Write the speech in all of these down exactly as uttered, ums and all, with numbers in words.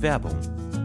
Werbung.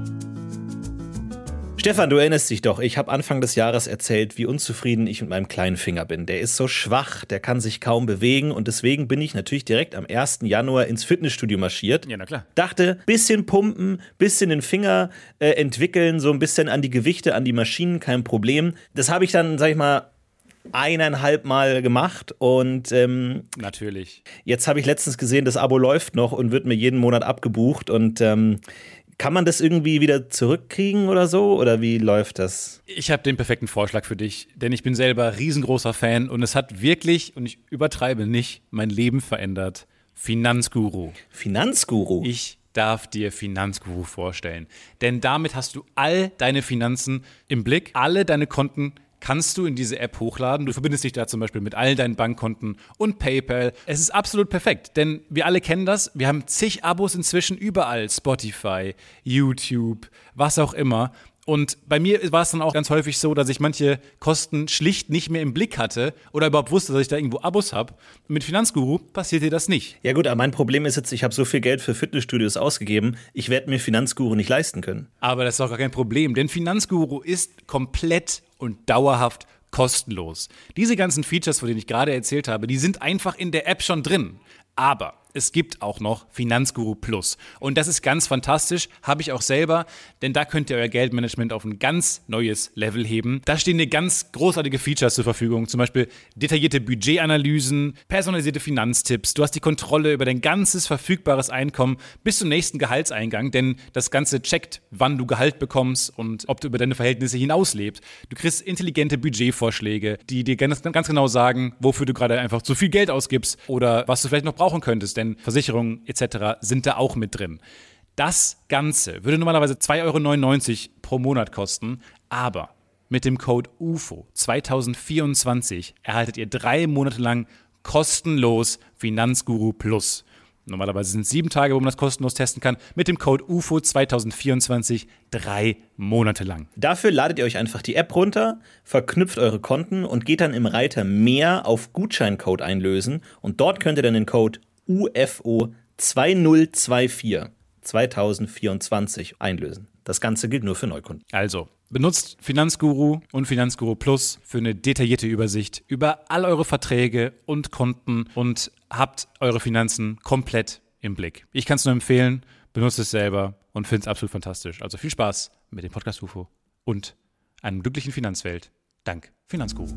Stefan, du erinnerst dich doch, ich habe Anfang des Jahres erzählt, wie unzufrieden ich mit meinem kleinen Finger bin. Der ist so schwach, der kann sich kaum bewegen und deswegen bin ich natürlich direkt am ersten Januar ins Fitnessstudio marschiert. Ja, na klar. Dachte, bisschen pumpen, bisschen den Finger äh, entwickeln, so ein bisschen an die Gewichte, an die Maschinen, kein Problem. Das habe ich dann, sag ich mal, eineinhalb Mal gemacht und ähm, natürlich. Jetzt habe ich letztens gesehen, das Abo läuft noch und wird mir jeden Monat abgebucht und ähm, kann man das irgendwie wieder zurückkriegen oder so? Oder wie läuft das? Ich habe den perfekten Vorschlag für dich, denn ich bin selber riesengroßer Fan und es hat wirklich, und ich übertreibe nicht, mein Leben verändert. Finanzguru. Finanzguru? Ich darf dir Finanzguru vorstellen. Denn damit hast du all deine Finanzen im Blick, alle deine Konten kannst du in diese App hochladen. Du verbindest dich da zum Beispiel mit all deinen Bankkonten und PayPal. Es ist absolut perfekt, denn wir alle kennen das. Wir haben zig Abos inzwischen überall. Spotify, YouTube, was auch immer. Und bei mir war es dann auch ganz häufig so, dass ich manche Kosten schlicht nicht mehr im Blick hatte oder überhaupt wusste, dass ich da irgendwo Abos habe. Mit Finanzguru passiert dir das nicht. Ja gut, aber mein Problem ist jetzt, ich habe so viel Geld für Fitnessstudios ausgegeben, ich werde mir Finanzguru nicht leisten können. Aber das ist auch gar kein Problem, denn Finanzguru ist komplett und dauerhaft kostenlos. Diese ganzen Features, von denen ich gerade erzählt habe, die sind einfach in der App schon drin. Aber es gibt auch noch Finanzguru Plus. Und das ist ganz fantastisch, habe ich auch selber, denn da könnt ihr euer Geldmanagement auf ein ganz neues Level heben. Da stehen dir ganz großartige Features zur Verfügung, zum Beispiel detaillierte Budgetanalysen, personalisierte Finanztipps. Du hast die Kontrolle über dein ganzes verfügbares Einkommen bis zum nächsten Gehaltseingang, denn das Ganze checkt, wann du Gehalt bekommst und ob du über deine Verhältnisse hinauslebst. Du kriegst intelligente Budgetvorschläge, die dir ganz, ganz genau sagen, wofür du gerade einfach zu viel Geld ausgibst oder was du vielleicht noch brauchen könntest, denn Versicherungen et cetera sind da auch mit drin. Das Ganze würde normalerweise zwei Euro neunundneunzig pro Monat kosten, aber mit dem Code U F O zwanzig vierundzwanzig erhaltet ihr drei Monate lang kostenlos Finanzguru Plus. Normalerweise sind es sieben Tage, wo man das kostenlos testen kann. Mit dem Code U F O zwanzig vierundzwanzig drei Monate lang. Dafür ladet ihr euch einfach die App runter, verknüpft eure Konten und geht dann im Reiter Mehr auf Gutscheincode einlösen. Und dort könnt ihr dann den Code U F O zwanzig vierundzwanzig zwanzig vierundzwanzig einlösen. Das Ganze gilt nur für Neukunden. Also, benutzt Finanzguru und Finanzguru Plus für eine detaillierte Übersicht über all eure Verträge und Konten und habt eure Finanzen komplett im Blick. Ich kann es nur empfehlen, benutzt es selber und finde es absolut fantastisch. Also viel Spaß mit dem Podcast U F O und einer glücklichen Finanzwelt. Dank Finanzguru.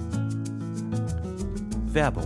Werbung.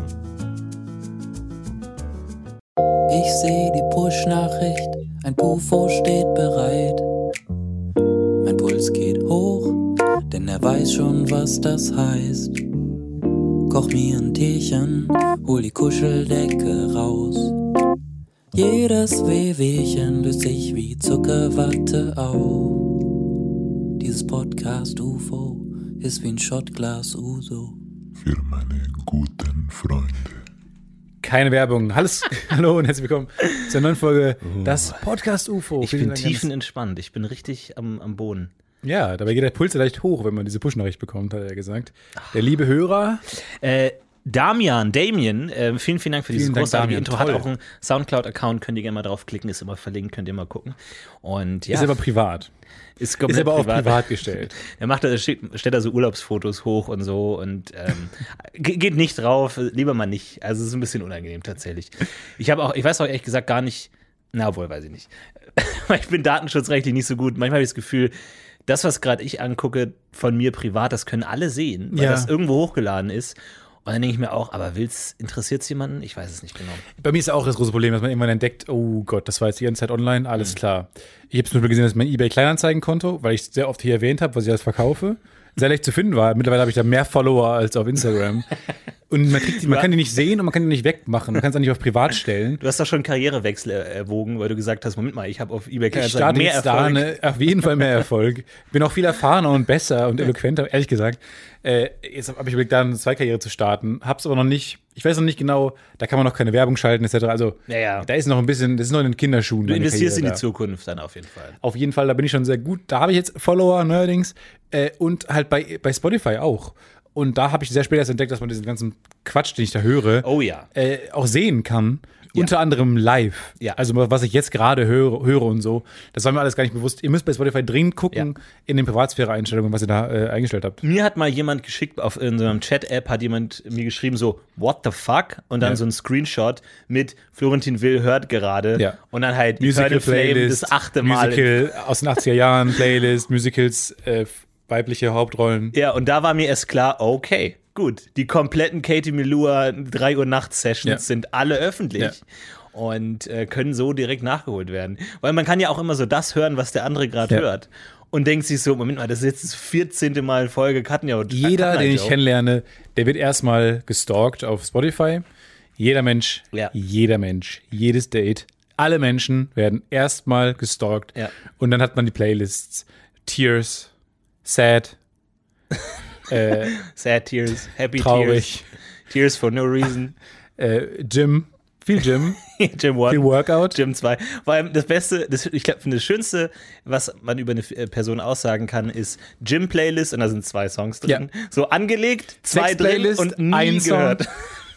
Ich seh die Push-Nachricht, ein U F O steht bereit. Mein Puls geht hoch, denn er weiß schon, was das heißt. Koch mir ein Teechen, hol die Kuscheldecke raus. Jedes Wehwehchen löst sich wie Zuckerwatte auf. Dieses Podcast U F O ist wie ein Shotglas Uso. Für meine guten Freunde. Keine Werbung. Hallo, hallo und herzlich willkommen zur neuen Folge uh, Das Podcast U F O. Ich bin tiefenentspannt. Ich bin richtig am, am Boden. Ja, dabei geht der Puls leicht hoch, wenn man diese Push-Nachricht bekommt, hat er gesagt. Der liebe Hörer. Äh, Damian, Damien, äh, vielen, vielen Dank für dieses großartige Intro. Toll. Hat auch einen Soundcloud-Account, könnt ihr gerne mal draufklicken, ist immer verlinkt, könnt ihr mal gucken. Und, ja, ist aber privat. Ist, ist aber privat. Auf privat gestellt. Er macht, stellt, stellt da so Urlaubsfotos hoch und so und ähm, geht nicht drauf, lieber mal nicht. Also es ist ein bisschen unangenehm tatsächlich. Ich habe auch, ich weiß auch ehrlich gesagt gar nicht, na wohl, weiß ich nicht. Ich bin datenschutzrechtlich nicht so gut. Manchmal habe ich das Gefühl, das, was gerade ich angucke von mir privat, das können alle sehen, weil ja. das irgendwo hochgeladen ist. Und dann denke ich mir auch, aber interessiert es jemanden? Ich weiß es nicht genau. Bei mir ist auch das große Problem, dass man irgendwann entdeckt, oh Gott, das war jetzt die ganze Zeit online, alles mhm. klar. Ich habe zum Beispiel gesehen, dass mein eBay-Kleinanzeigenkonto, weil ich es sehr oft hier erwähnt habe, was ich alles verkaufe, sehr leicht zu finden war. Mittlerweile habe ich da mehr Follower als auf Instagram. Und man, kriegt die, man kann die nicht sehen und man kann die nicht wegmachen. Man kann es auch nicht auf privat stellen. Du hast doch schon einen Karrierewechsel erwogen, weil du gesagt hast, Moment mal, ich habe auf eBay Kleinanzeigen mehr Erfolg. Da eine, auf jeden Fall mehr Erfolg. Bin auch viel erfahrener und besser und eloquenter, ehrlich gesagt. Äh, jetzt habe ich überlegt, da eine Zweikarriere zu starten. Hab's aber noch nicht. Ich weiß noch nicht genau, da kann man noch keine Werbung schalten, et cetera. Also ja, ja. da ist noch ein bisschen, das ist noch in den Kinderschuhen. Du investierst in die da. Zukunft dann auf jeden Fall. Auf jeden Fall, da bin ich schon sehr gut. Da habe ich jetzt Follower neuerdings äh, und halt bei, bei Spotify auch. Und da habe ich sehr spät erst entdeckt, dass man diesen ganzen Quatsch, den ich da höre, Oh ja. äh, auch sehen kann. Unter anderem live. Ja. Also was ich jetzt gerade höre, höre und so. Das war mir alles gar nicht bewusst. Ihr müsst bei Spotify dringend gucken Ja. in den Privatsphäre-Einstellungen, was ihr da äh, eingestellt habt. Mir hat mal jemand geschickt, auf in so einem Chat-App hat jemand mir geschrieben so, what the fuck? Und dann Ja. so ein Screenshot mit Florentin Will hört gerade. Ja. Und dann halt Musical Eternal Flame Playlist, das achte Mal. Musical aus den achtziger Jahren, Playlist, Musicals, äh, weibliche Hauptrollen. Ja, und da war mir erst klar, okay, gut, die kompletten Katie Melua drei Uhr nachts Sessions Ja. sind alle öffentlich. Ja. Und äh, können so direkt nachgeholt werden. Weil man kann ja auch immer so das hören, was der andere gerade Ja. hört. Und denkt sich so, Moment mal, das ist jetzt das vierzehnte Mal Folge Katja. Jeder, den ich kennenlerne, der wird erstmal gestalkt auf Spotify. Jeder Mensch, Ja. jeder Mensch, jedes Date, alle Menschen werden erstmal gestalkt. Ja. Und dann hat man die Playlists. Tears, Sad, äh, Sad Tears, Happy traurig, Tears, Tears for no reason. äh, Gym, viel Gym, Gym One. viel Workout. Gym zwei. Vor allem das Beste, das, ich glaube, das Schönste, was man über eine äh, Person aussagen kann, ist Gym-Playlist und da sind zwei Songs drin. Ja. So angelegt, zwei drin Sex-Playlist, und nie ein Song. gehört.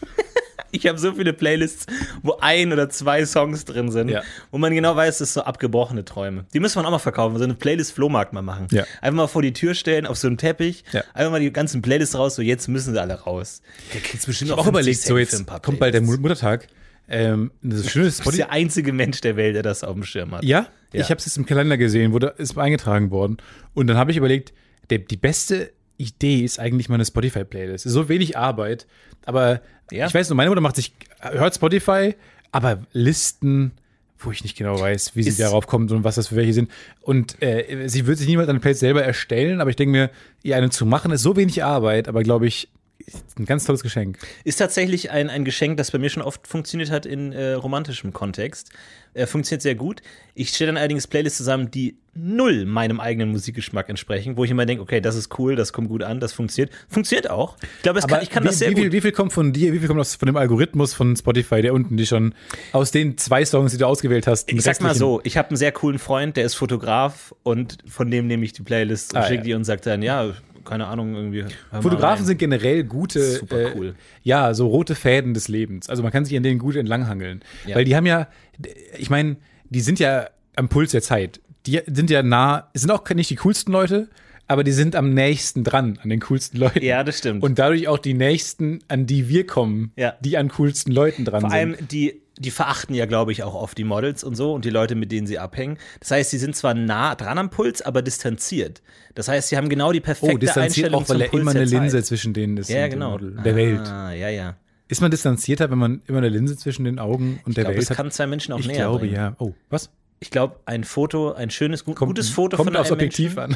Ich habe so viele Playlists, wo ein oder zwei Songs drin sind, Ja. wo man genau weiß, das ist so abgebrochene Träume. Die müssen wir auch mal verkaufen, so eine Playlist-Flohmarkt mal machen. Ja. Einfach mal vor die Tür stellen, auf so einen Teppich, Ja. einfach mal die ganzen Playlists raus, so jetzt müssen sie alle raus. Der kriegt bestimmt Ich habe auch überlegt, so jetzt kommt bald der Muttertag. Ähm, das Schöne ist, Du bist der einzige Mensch der Welt, der das auf dem Schirm hat. Ja, Ja. ich habe es jetzt im Kalender gesehen, wurde ist eingetragen worden. Und dann habe ich überlegt, der, die beste Idee ist eigentlich meine Spotify-Playlist. So wenig Arbeit, aber Ja. ich weiß nur, meine Mutter macht sich, hört Spotify, aber Listen, wo ich nicht genau weiß, wie sie Ist- darauf kommt und was das für welche sind. Und äh, sie wird sich niemals eine Playlist selber erstellen, aber ich denke mir, ihr eine zu machen, ist so wenig Arbeit, aber glaube ich, ein ganz tolles Geschenk. Ist tatsächlich ein, ein Geschenk, das bei mir schon oft funktioniert hat in äh, romantischem Kontext. Äh, funktioniert sehr gut. Ich stelle dann allerdings Playlists zusammen, die null meinem eigenen Musikgeschmack entsprechen, wo ich immer denke, okay, das ist cool, das kommt gut an, das funktioniert. Funktioniert auch. Ich glaube, es kann, ich kann wie, das sehr wie, viel, gut. wie viel kommt von dir, wie viel kommt aus, von dem Algorithmus von Spotify, der unten die schon aus den zwei Songs, die du ausgewählt hast? Ich sag mal so, ich habe einen sehr coolen Freund, der ist Fotograf und von dem nehme ich die Playlist und Ah, schicke ja. die und sagt dann, ja, keine Ahnung, irgendwie. hör mal Fotografen rein. sind generell gute, Super cool. äh, ja, so rote Fäden des Lebens. Also man kann sich an denen gut entlanghangeln. Ja. Weil die haben ja, ich meine, die sind ja am Puls der Zeit. Die sind ja nah, sind auch nicht die coolsten Leute, aber die sind am nächsten dran an den coolsten Leuten. Ja, das stimmt. Und dadurch auch die nächsten, an die wir kommen, Ja. die an coolsten Leuten dran Vor sind. allem, die, die verachten ja, glaube ich, auch oft die Models und so und die Leute, mit denen sie abhängen. Das heißt, sie sind zwar nah dran am Puls, aber distanziert. Das heißt, sie haben genau die perfekte Oh, distanziert Einstellung auch, weil zum er Puls immer der eine Linse Zeit. zwischen denen ist. Ja, und dem genau. Model, der Welt. Ah, ja, ja. Ist man distanzierter, wenn man immer eine Linse zwischen den Augen und Ich der glaube, Welt das hat? kann zwei Menschen auch Ich näher glaube, bringen. ja. Oh, was? Ich glaube, ein Foto, ein schönes, gut, Kommt, gutes Foto kommt von aufs einem Objektiv Menschen.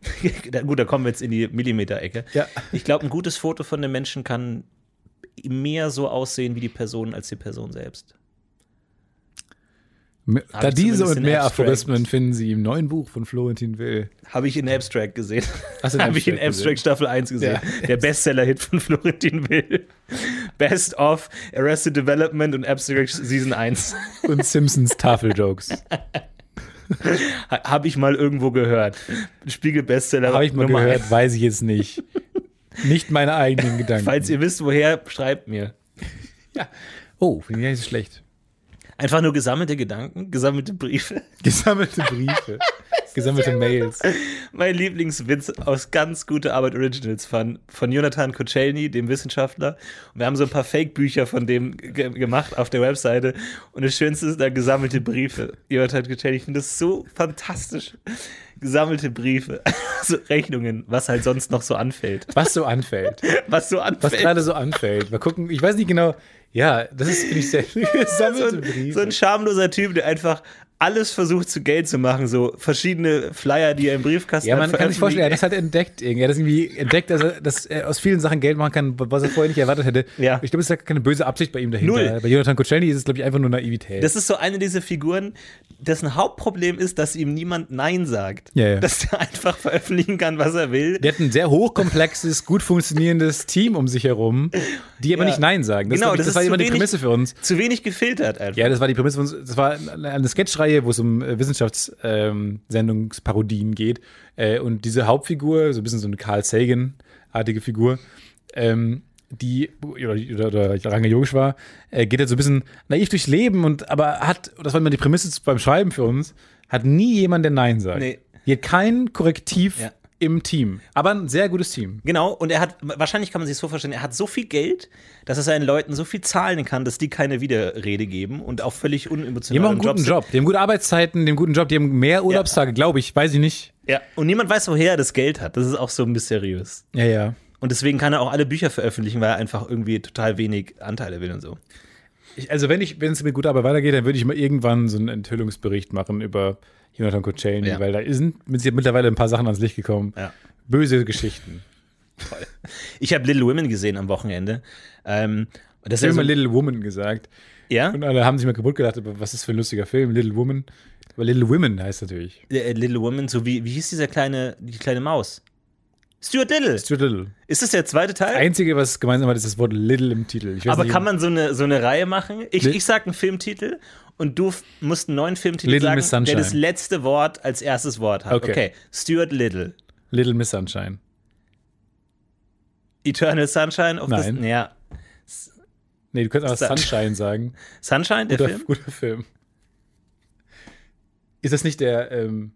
an. Gut, da kommen wir jetzt in die Millimeter-Ecke. Ja. Ich glaube, ein gutes Foto von einem Menschen kann mehr so aussehen wie die Person als die Person selbst. Da ich diese zumindest und in mehr Abstract. Aphorismen finden Sie im neuen Buch von Florentin Will. Habe ich in Abstract gesehen. Hast du in Habe ich in Abstract Abstract Staffel eins gesehen. Ja. Der Bestseller-Hit von Florentin Will. Best of Arrested Development und Abstract Season eins. Und Simpsons Tafeljokes. Ha- Habe ich mal irgendwo gehört. Spiegel-Bestseller Habe ich mal Nummer gehört, eins. weiß ich jetzt nicht. Nicht meine eigenen Gedanken. Falls ihr wisst, woher, schreibt mir. Oh, finde ich gar nicht so schlecht. Einfach nur gesammelte Gedanken, gesammelte Briefe. Gesammelte Briefe. Gesammelte Mails. Mein Lieblingswitz aus ganz gute Arbeit Originals von, von Jonathan Kocelny, dem Wissenschaftler. Und wir haben so ein paar Fake-Bücher von dem ge gemacht auf der Webseite. Und das Schönste ist da gesammelte Briefe. Jonathan Kocelny, ich finde das so fantastisch. Gesammelte Briefe, so Rechnungen, was halt sonst noch so anfällt. Was so anfällt. Was so Was anfällt. gerade so anfällt. Mal gucken, ich weiß nicht genau. Ja, das ist, finde ich, sehr so, gesammelte ein, Briefe. so ein schamloser Typ, der einfach alles versucht zu Geld zu machen, so verschiedene Flyer, die er im Briefkasten Ja, hat. man kann sich vorstellen, er hat das halt entdeckt. irgendwie. Er hat das irgendwie entdeckt, dass er, dass er aus vielen Sachen Geld machen kann, was er vorher nicht erwartet hätte. Ja. Ich glaube, es ist ja keine böse Absicht bei ihm dahinter. Null. Bei Jonathan Kocelny ist es, glaube ich, einfach nur Naivität. Das ist so eine dieser Figuren, dessen Hauptproblem ist, dass ihm niemand Nein sagt. Ja, ja. Dass er einfach veröffentlichen kann, was er will. Der hat ein sehr hochkomplexes, gut funktionierendes Team um sich herum, die aber Ja. nicht Nein sagen. Das, Genau, glaub ich, das das, ist war zu immer die wenig- Prämisse für uns. Zu wenig gefiltert einfach. Ja, das war die Prämisse für uns. Das war eine Sketchreihe, wo es um äh, Wissenschaftssendungsparodien geht. Äh, und diese Hauptfigur, so ein bisschen so eine Carl Sagan-artige Figur, ähm, die, oder, oder, oder Ranga Yogeshwar, äh, geht jetzt so ein bisschen naiv durchs Leben und aber hat, das war immer die Prämisse beim Schreiben für uns, hat nie jemand, der Nein sagt. Nee. Hier kein Korrektiv Ja. im Team. Aber ein sehr gutes Team. Genau, und er hat, wahrscheinlich kann man sich so vorstellen, er hat so viel Geld, dass er seinen Leuten so viel zahlen kann, dass die keine Widerrede geben und auch völlig Die unemotional haben auch einen im guten sind. Job. Die haben gute Arbeitszeiten, die haben einen guten Job, die haben mehr Urlaubstage, glaube ich, weiß ich nicht. Ja, und niemand weiß, woher er das Geld hat. Das ist auch so mysteriös. Ja, ja. Und deswegen kann er auch alle Bücher veröffentlichen, weil er einfach irgendwie total wenig Anteile will und so. Ich, also wenn ich, wenn es mit guter Arbeit weitergeht, dann würde ich mal irgendwann so einen Enthüllungsbericht machen über Jonathan Kocelny, Ja. weil da sind mittlerweile ein paar Sachen ans Licht gekommen. Ja. Böse Geschichten. Ich habe Little Women gesehen am Wochenende. Ähm, das Ich habe ist ja immer so, Little Woman gesagt. ja? Und alle haben sich mal kaputt gedacht, aber was ist für ein lustiger Film, Little Woman. Aber Little Women heißt natürlich. Äh, Little Women, so wie, wie hieß dieser kleine, die kleine Maus? Stuart Little. Stuart Little. Ist das der zweite Teil? Das Einzige, was gemeinsam hat, ist das Wort Little im Titel. Ich weiß Aber nicht, kann man so eine, so eine Reihe machen? Ich, Li- ich sag einen Filmtitel und du f- musst einen neuen Filmtitel Little Miss sagen, der Sunshine. das letzte Wort als erstes Wort hat. Okay. Okay, Stuart Little. Little Miss Sunshine. Eternal Sunshine of Nein. the... Ja. Nee, du könntest auch Sun- Sunshine sagen. Sunshine, der Guter Film? Guter Film. Ist das nicht der, ähm,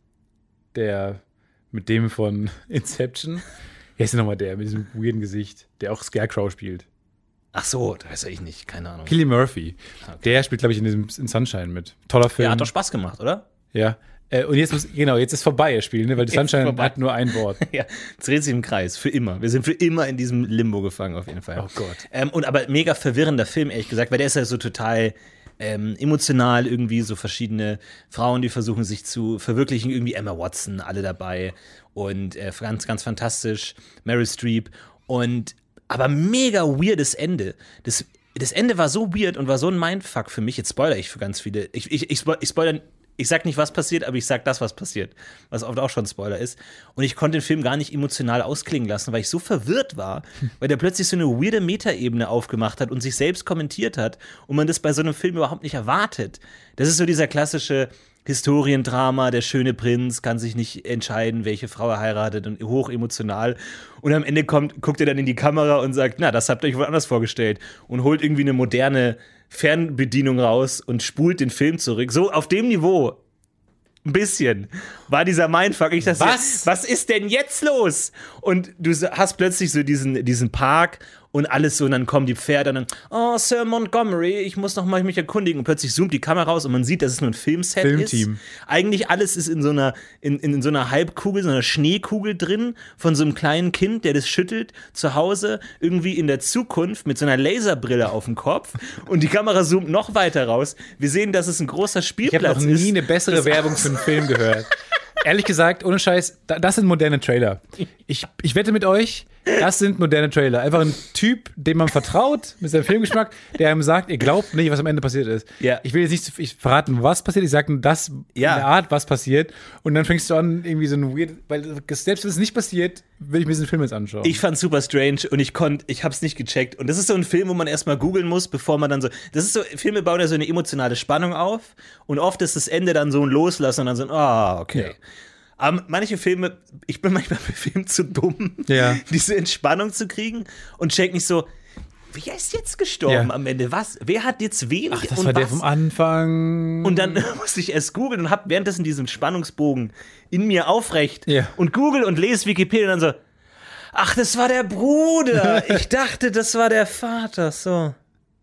der mit dem von Inception? Wer ist denn nochmal der mit diesem weirden Gesicht, der auch Scarecrow spielt? Ach so, das weiß ich nicht, keine Ahnung. Cillian Murphy. Okay. Der spielt, glaube ich, in diesem in Sunshine mit. Toller Film. Ja, hat doch Spaß gemacht, oder? Ja. Äh, und jetzt muss, genau, jetzt ist vorbei, das Spiel, ne? Weil Jetzt Sunshine vorbei. hat nur ein Wort. Ja, es dreht sich im Kreis, für immer. Wir sind für immer in diesem Limbo gefangen, auf jeden Fall. Oh Gott. Ähm, und aber mega verwirrender Film, ehrlich gesagt, weil der ist ja so total ähm, emotional irgendwie, so verschiedene Frauen, die versuchen sich zu verwirklichen, irgendwie Emma Watson, alle dabei und äh, ganz, ganz fantastisch, Meryl Streep und aber mega weirdes Ende. Das, das Ende war so weird und war so ein Mindfuck für mich, jetzt spoilere ich für ganz viele, ich, ich, ich, spoil- ich spoilere Ich sag nicht, was passiert, aber ich sag das, was passiert. Was oft auch schon Spoiler ist. Und ich konnte den Film gar nicht emotional ausklingen lassen, weil ich so verwirrt war, weil der plötzlich so eine weirde Metaebene aufgemacht hat und sich selbst kommentiert hat und man das bei so einem Film überhaupt nicht erwartet. Das ist so dieser klassische Historiendrama, der schöne Prinz kann sich nicht entscheiden, welche Frau er heiratet und hoch emotional. Und am Ende kommt, guckt er dann in die Kamera und sagt, na, das habt ihr euch wohl anders vorgestellt und holt irgendwie eine moderne Fernbedienung raus und spult den Film zurück. So auf dem Niveau, ein bisschen, war dieser Mindfuck. Ich dachte, Was? was ist denn jetzt los? Und du hast plötzlich so diesen, diesen Park und alles so, und dann kommen die Pferde und dann, oh, Sir Montgomery, ich muss noch mal mich erkundigen. Und plötzlich zoomt die Kamera raus und man sieht, dass es nur ein Filmset Filmteam. ist. Eigentlich alles ist in so einer, in, in so einer Halbkugel, so einer Schneekugel drin, von so einem kleinen Kind, der das schüttelt, zu Hause, irgendwie in der Zukunft mit so einer Laserbrille auf dem Kopf. Und die Kamera zoomt noch weiter raus. Wir sehen, dass es ein großer Ich habe Spielplatz noch nie ist. eine bessere Das- Werbung für einen Film gehört. Ehrlich gesagt, ohne Scheiß, da- das sind moderne Trailer. Ich, ich wette mit euch, das sind moderne Trailer. Einfach ein Typ, dem man vertraut, mit seinem Filmgeschmack, der einem sagt, ihr glaubt nicht, was am Ende passiert ist. Ja. Ich will jetzt nicht zu- ich verraten, was passiert, ich sage nur das Ja. in der Art, was passiert. Und dann fängst du an, irgendwie so ein weird, weil selbst wenn es nicht passiert, will ich mir diesen Film jetzt anschauen. Ich fand's super strange und ich konnte, ich hab's nicht gecheckt. Und das ist so ein Film, wo man erstmal googeln muss, bevor man dann so. Das ist so, Filme bauen ja so eine emotionale Spannung auf und oft ist das Ende dann so ein Loslassen und dann so ein, ah, okay. Ja. Aber manche Filme, ich bin manchmal bei Filmen zu dumm, Ja. diese Entspannung zu kriegen und check nicht so, wer ist jetzt gestorben Ja. am Ende? Was? Wer hat jetzt wen? Ach, das und war der was? vom Anfang. Und dann musste ich erst googeln und hab währenddessen diesen Spannungsbogen in mir aufrecht Ja. und google und lese Wikipedia und dann so, ach, das war der Bruder. Ich dachte, das war der Vater. So.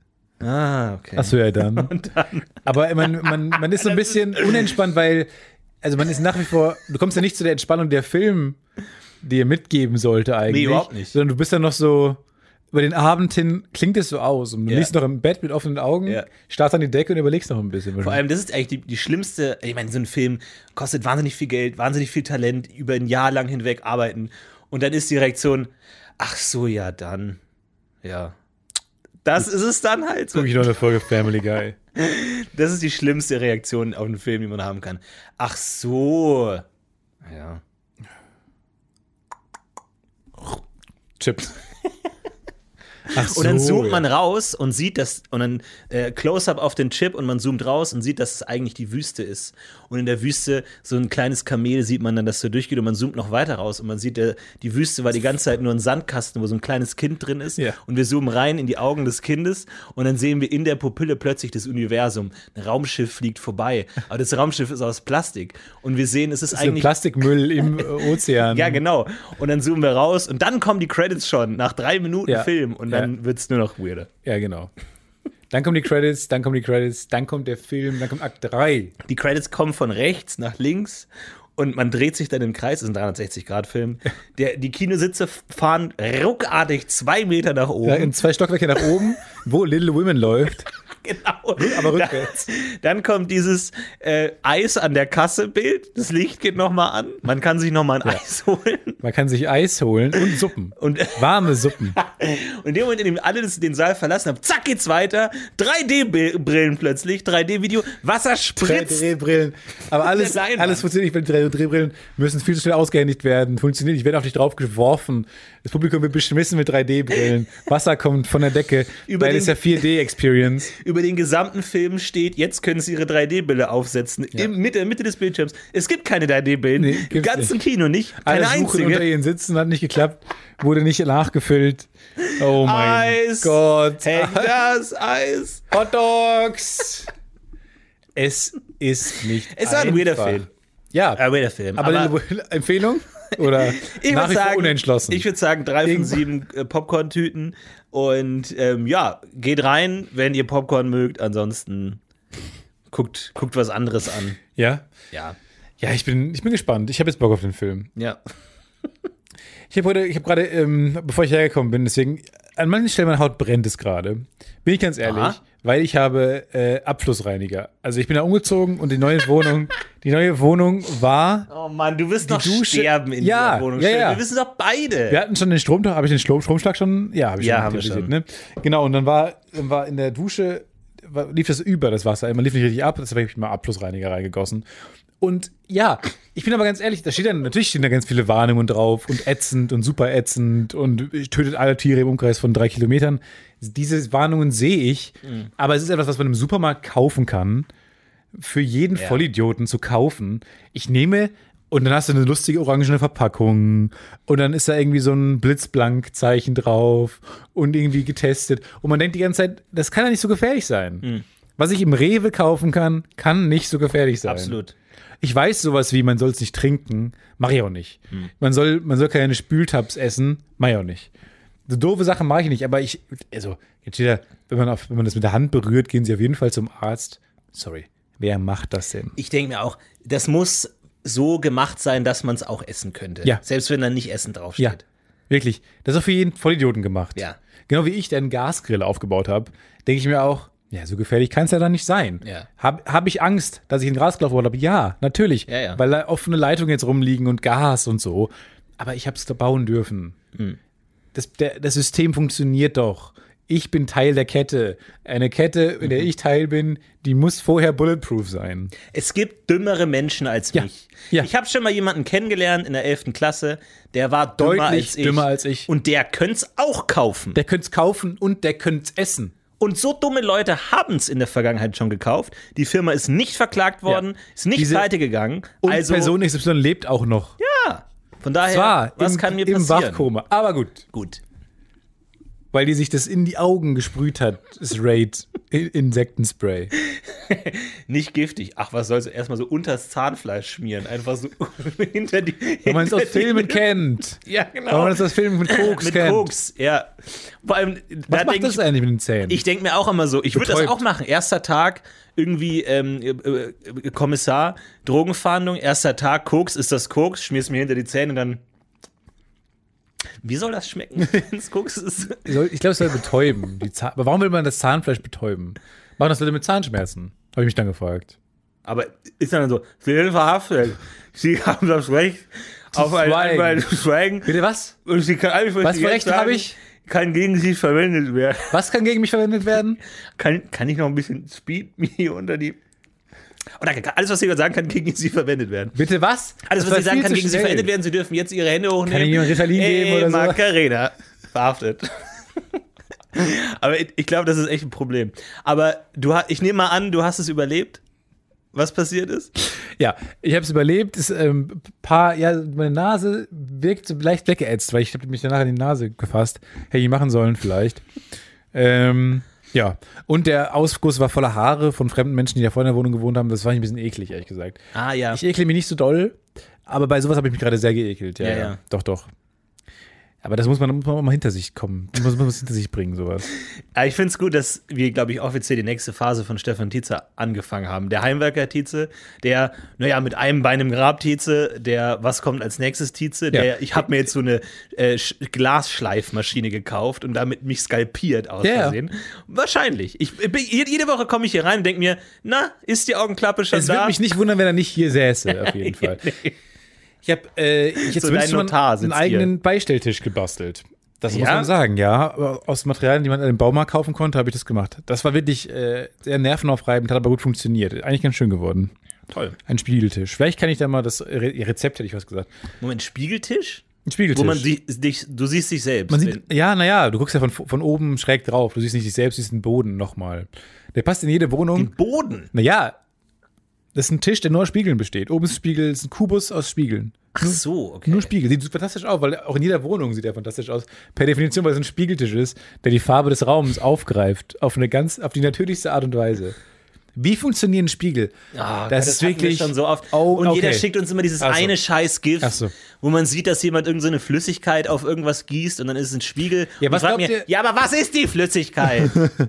Ah, okay. Achso, ja, dann. Und dann Aber man, man, man ist so ein bisschen unentspannt, weil, also man ist nach wie vor, du kommst ja nicht zu der Entspannung, der Film dir mitgeben sollte eigentlich. Nee, überhaupt nicht. Sondern du bist dann noch so, über den Abend hin klingt es so aus. Und du Ja. liegst noch im Bett mit offenen Augen, Ja. starrst an die Decke und überlegst noch ein bisschen. vor allem, das ist eigentlich die, die schlimmste, ich meine, so ein Film kostet wahnsinnig viel Geld, wahnsinnig viel Talent, über ein Jahr lang hinweg arbeiten. Und dann ist die Reaktion, ach so, ja, dann. Ja. Das ist es dann halt so. Guck ich noch eine Folge Family Guy. Das ist die schlimmste Reaktion auf einen Film, die man haben kann. Ach so. Ja. Chips. Ach und dann so, zoomt ja. man raus und sieht das, und dann äh, Close-Up auf den Chip und man zoomt raus und sieht, dass es eigentlich die Wüste ist. Und in der Wüste so ein kleines Kamel sieht man dann, das so durchgeht und man zoomt noch weiter raus und man sieht, der, die Wüste war die ganze Zeit nur ein Sandkasten, wo so ein kleines Kind drin ist. Ja. Und wir zoomen rein in die Augen des Kindes und dann sehen wir in der Pupille plötzlich das Universum. Ein Raumschiff fliegt vorbei, aber das Raumschiff ist aus Plastik und wir sehen, es ist Das ist eigentlich Plastikmüll im äh, Ozean. ja, genau. Und dann zoomen wir raus und dann kommen die Credits schon nach drei Minuten Ja. Film und dann Ja. wird es nur noch weirder. Ja, genau. Dann kommen die Credits, dann kommen die Credits, dann kommt der Film, dann kommt Akt drei. Die Credits kommen von rechts nach links und man dreht sich dann im Kreis. Das ist ein dreihundertsechzig-Grad-Film. Der, die Kinositze fahren ruckartig zwei Meter nach oben. Ja, in zwei Stockwerke nach oben, wo Little Women läuft. Genau. Aber rückwärts. Dann, dann kommt dieses äh, Eis an der Kasse-Bild. Das Licht geht nochmal an. Man kann sich nochmal ein Ja. Eis holen. Man kann sich Eis holen und Suppen. Und Warme Suppen. Und in dem Moment, in dem alle das- den Saal verlassen haben, zack, geht's weiter. drei D-Brillen plötzlich, drei D-Video, Wasser Drei spritzt. Drehbrillen. Aber alles, der Leinwand. alles funktioniert nicht, weil die drei Drehbrillen müssen viel zu schnell ausgehändigt werden. Funktioniert nicht, werden auf dich drauf geworfen. Das Publikum wird beschmissen mit drei D-Brillen. Wasser kommt von der Decke, Über weil den- es ja vier D-Experience. Über den gesamten Film steht, jetzt können sie ihre drei D-Brille aufsetzen. Im Mitte, Mitte des Bildschirms. Es gibt keine drei D-Brillen. Nee, Im gibt's ganzen Kino nicht. Alle Keine suchen unter einzige. ihren Sitzen, hat nicht geklappt, wurde nicht nachgefüllt. Oh mein Eis. Gott. Hängt das Eis. Hot Dogs. Es ist nicht Es war ein weirder einfach. Film. Ja, Ein weirder Film. aber, Aber eine Empfehlung? Oder ich nach würde wie vor sagen, unentschlossen? ich würde sagen, drei von Irgendwann- sieben äh, Popcorn-Tüten. Und ähm, ja, geht rein, wenn ihr Popcorn mögt. Ansonsten guckt, guckt was anderes an. ja? Ja. Ja, ich bin, ich bin gespannt. Ich habe jetzt Bock auf den Film. Ja. Ich habe heute, ich habe gerade, ähm, bevor ich hergekommen bin, deswegen, an manchen Stellen meine Haut brennt es gerade. Bin ich ganz ehrlich, Aha. weil ich habe äh, Abflussreiniger. Also ich bin da umgezogen und die neue Wohnung, die neue Wohnung war, Oh Mann, du wirst noch Dusche- sterben in Ja, dieser Wohnung. ja, ja. Wir wissen doch beide. wir hatten schon den Strom, habe ich den Strom, Stromschlag schon? Ja, habe ich Ja, schon haben wir thematisiert, Ne? Genau, und dann war, dann war in der Dusche, war, lief das über, das Wasser. Man lief nicht richtig ab, deshalb habe ich mal Abflussreiniger reingegossen. Und ja, ich bin aber ganz ehrlich, da steht dann, natürlich stehen da ganz viele Warnungen drauf und ätzend und super ätzend und tötet alle Tiere im Umkreis von drei Kilometern. Diese Warnungen sehe ich, Mhm. aber es ist etwas, was man im Supermarkt kaufen kann, für jeden Ja. Vollidioten zu kaufen. Ich nehme und dann hast du eine lustige orangene Verpackung und dann ist da irgendwie so ein Blitzblank-Zeichen drauf und irgendwie getestet. Und man denkt die ganze Zeit, das kann ja nicht so gefährlich sein. Mhm. Was ich im Rewe kaufen kann, kann nicht so gefährlich sein. Absolut. Ich weiß sowas wie, man soll es nicht trinken, mache ich auch nicht. Hm. Man soll, man soll keine Spültabs essen, mache ich auch nicht. So doofe Sachen mache ich nicht, aber ich, also, jetzt steht da, wenn man, auf, wenn man das mit der Hand berührt, gehen Sie auf jeden Fall zum Arzt. Sorry, wer macht das denn? Ich denke mir auch, das muss so gemacht sein, dass man es auch essen könnte. Ja. Selbst wenn da nicht Essen draufsteht. Ja, wirklich. Das ist auch für jeden Vollidioten gemacht. Ja. Genau wie ich, der einen Gasgrill aufgebaut habe, denke ich mir auch, ja, so gefährlich kann es ja dann nicht sein. Ja. Habe hab ich Angst, dass ich einen Gasgrill aufgebaut habe? Ja, natürlich. Ja, ja. Weil da offene Leitungen jetzt rumliegen und Gas und so. Aber ich habe es da bauen dürfen. Hm. Das, der, das System funktioniert doch. Ich bin Teil der Kette. Eine Kette, in Mhm. der ich Teil bin, die muss vorher bulletproof sein. Es gibt dümmere Menschen als Ja. mich. Ja. Ich habe schon mal jemanden kennengelernt in der elften Klasse, der war dümmer Deutlich als ich. dümmer als ich. Und der könnte es auch kaufen. Der könnte es kaufen und der könnte es essen. Und so dumme Leute haben es in der Vergangenheit schon gekauft. Die Firma ist nicht verklagt worden, Ja. ist nicht Diese- pleite gegangen. Und Also, Person X Y lebt auch noch. ja. Von daher, Zwar was im, kann mir im passieren? Wachkoma. Aber gut. Gut. Weil die sich das in die Augen gesprüht hat, das Raid Insektenspray. Nicht giftig. Ach, was soll's? Erstmal so unters Zahnfleisch schmieren. Einfach so hinter die. Wenn man es aus hinter die- Filmen kennt. Ja, genau. Wenn man es aus Filmen mit Koks Mit kennt. Koks, ja. Vor allem, Was da macht denk das ich, eigentlich mit den Zähnen? ich denke mir auch immer so, ich würde das Betäubt. auch machen. Erster Tag, irgendwie ähm, äh, äh, Kommissar, Drogenfahndung, erster Tag, Koks, ist das Koks, schmier's mir hinter die Zähne und dann. Wie soll das schmecken, wenn es Koks ist? Soll- ich glaube, es soll betäuben. Die Zahn- Aber warum will man das Zahnfleisch betäuben? Machen das Leute mit Zahnschmerzen? Habe ich mich dann gefragt. Aber ist dann so, Sie sind verhaftet. Sie haben das Recht auf ein schweigen. Anwalt zu schweigen. Bitte was? Und Sie kann alles, Was Sie für jetzt Rechte sagen, habe ich? Kann gegen Sie verwendet werden. Was kann gegen mich verwendet werden? Kann, kann ich noch ein bisschen Speed mir hier unter die. Oder kann- alles, was Sie sagen kann, gegen Sie verwendet werden. Bitte was? Alles, Das was war Sie sagen viel kann, zu gegen Sie schnell. verwendet werden. Sie dürfen jetzt Ihre Hände hochnehmen. Kann ich ihm Ritalin Ey, geben oder so? Macarena. Verhaftet. Aber ich, ich glaube, das ist echt ein Problem. Aber du, ha- ich nehme mal an, du hast es überlebt, was passiert ist. Ja, ich habe es überlebt. Ist, ähm, paar, ja, meine Nase wirkt so leicht weggeätzt, weil ich habe mich danach in die Nase gefasst. Hätte ich machen sollen vielleicht. Ähm, ja, und der Ausguss war voller Haare von fremden Menschen, die da vor in der Wohnung gewohnt haben. Das war ein bisschen eklig, ehrlich gesagt. Ah, ja. Ich ekle mich nicht so doll, aber bei sowas habe ich mich gerade sehr geekelt. Ja, Ja, ja, ja. Doch, doch. Aber das muss man, muss man auch mal hinter sich kommen. Das muss man muss hinter sich bringen, sowas. Aber ich finde es gut, dass wir, glaube ich, offiziell die nächste Phase von Stefan Tietze angefangen haben. Der Heimwerker-Tietze, der, naja, mit einem Bein im Grab-Tietze, der, was kommt als nächstes Tietze, der, Ja. ich habe mir jetzt so eine äh, Sch- Glasschleifmaschine gekauft und damit mich skalpiert aus Ja. Versehen. Wahrscheinlich. Ich, ich bin, jede Woche komme ich hier rein und denke mir, na, ist die Augenklappe schon Es da? würde mich nicht wundern, wenn er nicht hier säße, auf jeden Fall. Ich habe äh, jetzt So zumindest dein mal Notar einen sitzt eigenen Beistelltisch gebastelt. Das muss Ja? man sagen, ja. Aber aus Materialien, die man im Baumarkt kaufen konnte, habe ich das gemacht. Das war wirklich äh, sehr nervenaufreibend, hat aber gut funktioniert. Eigentlich ganz schön geworden. Toll. Ein Spiegeltisch. Vielleicht kann ich da mal das Re Rezept, hätte ich was gesagt. Moment, Spiegeltisch? Ein Spiegeltisch. Wo man sie, dich, du siehst dich selbst. Man sieht, ja, naja, du guckst ja von, von oben schräg drauf. Du siehst nicht dich selbst, du siehst den Boden nochmal. Der passt in jede Wohnung. den Boden. Naja, das ist ein Tisch, der nur aus Spiegeln besteht. Oben ist ein Spiegel, ist ein Kubus aus Spiegeln. Ach so, okay. Nur Spiegel. Sieht fantastisch aus, weil auch in jeder Wohnung sieht er fantastisch aus. Per Definition, weil es ein Spiegeltisch ist, der die Farbe des Raums aufgreift. Auf eine ganz, auf die natürlichste Art und Weise. Wie funktionieren Spiegel? Ah, das Gott, ist hatten wir wirklich. schon so oft. Oh, und jeder okay. schickt uns immer dieses Ach so. eine scheiß GIF, Ach so. wo man sieht, dass jemand irgendeine so Flüssigkeit auf irgendwas gießt und dann ist es ein Spiegel. Ja, Und was ich frag glaubt mir, ihr- ja, aber was ist die Flüssigkeit?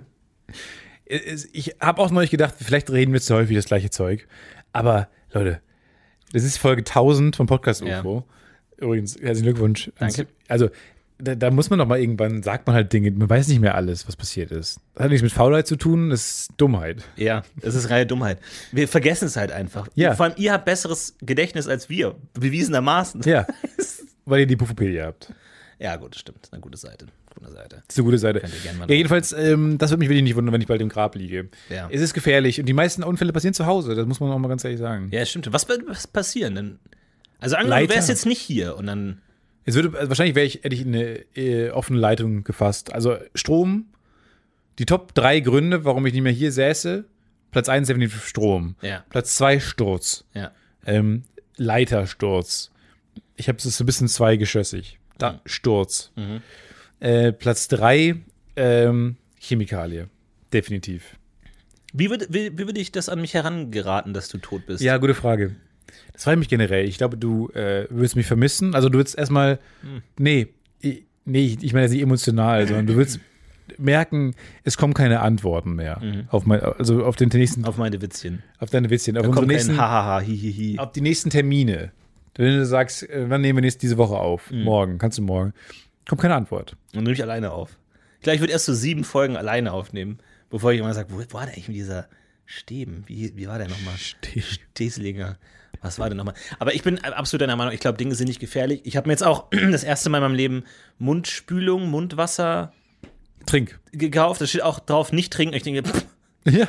Ich habe auch neulich gedacht, vielleicht reden wir zu häufig das gleiche Zeug. Aber, Leute, das ist Folge tausend vom Podcast U F O. Übrigens, herzlichen Glückwunsch. Danke. Also, da, da muss man doch mal irgendwann, sagt man halt Dinge, man weiß nicht mehr alles, was passiert ist. Das hat nichts mit Faulheit zu tun, das ist Dummheit. Ja, das ist reine Dummheit. Wir vergessen es halt einfach. Ja. Vor allem, ihr habt besseres Gedächtnis als wir, bewiesenermaßen. Ja, weil ihr die Pufopedia habt. Ja, gut, das stimmt. Eine gute Seite. Gute Seite. Das ist eine gute Seite. Könnt ihr gerne mal Ja, jedenfalls, ähm, das würde mich wirklich nicht wundern, wenn ich bald im Grab liege. Ja. Es ist gefährlich und die meisten Unfälle passieren zu Hause, das muss man auch mal ganz ehrlich sagen. Ja, stimmt. Was, was passieren denn? Also, angenommen, Leiter. wärst jetzt nicht hier und dann. Es würde, also wahrscheinlich wäre ich, hätte ich eine äh, offene Leitung gefasst. Also Strom, die Top drei Gründe, warum ich nicht mehr hier säße. Platz eins definitiv Strom. Ja. Platz zwei Sturz. Ja. Ähm, Leitersturz. Ich habe es so ein bisschen zweigeschossig. Da, Mhm. Sturz. Mhm. Äh, Platz drei ähm, Chemikalie. Definitiv. Wie würde wie, wie würd ich das an mich herangeraten, dass du tot bist? Ja, gute Frage. Das frage ich mich generell. Ich glaube, du äh, würdest mich vermissen. Also du würdest erstmal, Hm. nee, ich, nee, ich meine jetzt nicht emotional, sondern du würdest merken, es kommen keine Antworten mehr Mhm. auf mein, also auf den nächsten, auf, Auf meine Witzchen. deine Witzchen, auf Da unsere kommt nächsten, kein Hahaha, hihihi. auf die nächsten Termine. Wenn du sagst, äh, wann nehmen wir nächst diese Woche auf? Mhm. Morgen, kannst du morgen? Kommt keine Antwort. Und nehme ich alleine auf. Gleich würde erst so sieben Folgen alleine aufnehmen, bevor ich immer sage, wo war der eigentlich mit dieser Stäben? Wie, wie war der nochmal? Steslinger. Was war denn nochmal? Aber ich bin absolut deiner Meinung, ich glaube, Dinge sind nicht gefährlich. Ich habe mir jetzt auch das erste Mal in meinem Leben Mundspülung, Mundwasser Trink. gekauft. Da steht auch drauf, nicht trinken. Ich denke, pff, Ja,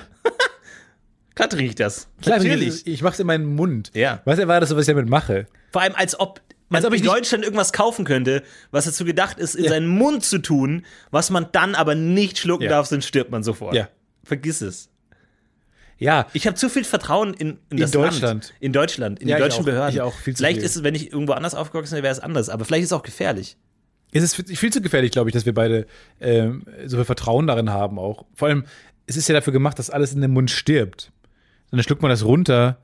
klar trinke ich das. klar, Natürlich. ich mach's in meinen Mund. Ja. Was erwartest du, was ich damit mache? Vor allem, als ob man Als ob ich in nicht- Deutschland irgendwas kaufen könnte, was dazu gedacht ist, in Ja. seinen Mund zu tun, was man dann aber nicht schlucken Ja. darf, sonst stirbt man sofort. Ja. Vergiss es. Ja, Ich habe zu viel Vertrauen in, in In das Deutschland. Land. In Deutschland, in Ja, die ich deutschen auch. Behörden. Ich auch, viel zu vielleicht viel. ist es, wenn ich irgendwo anders aufgewachsen wäre, wäre es anders. Aber vielleicht ist es auch gefährlich. es ist viel zu gefährlich, glaube ich, dass wir beide ähm, so viel Vertrauen darin haben auch. Vor allem, es ist ja dafür gemacht, dass alles in dem Mund stirbt. Dann schluckt man das runter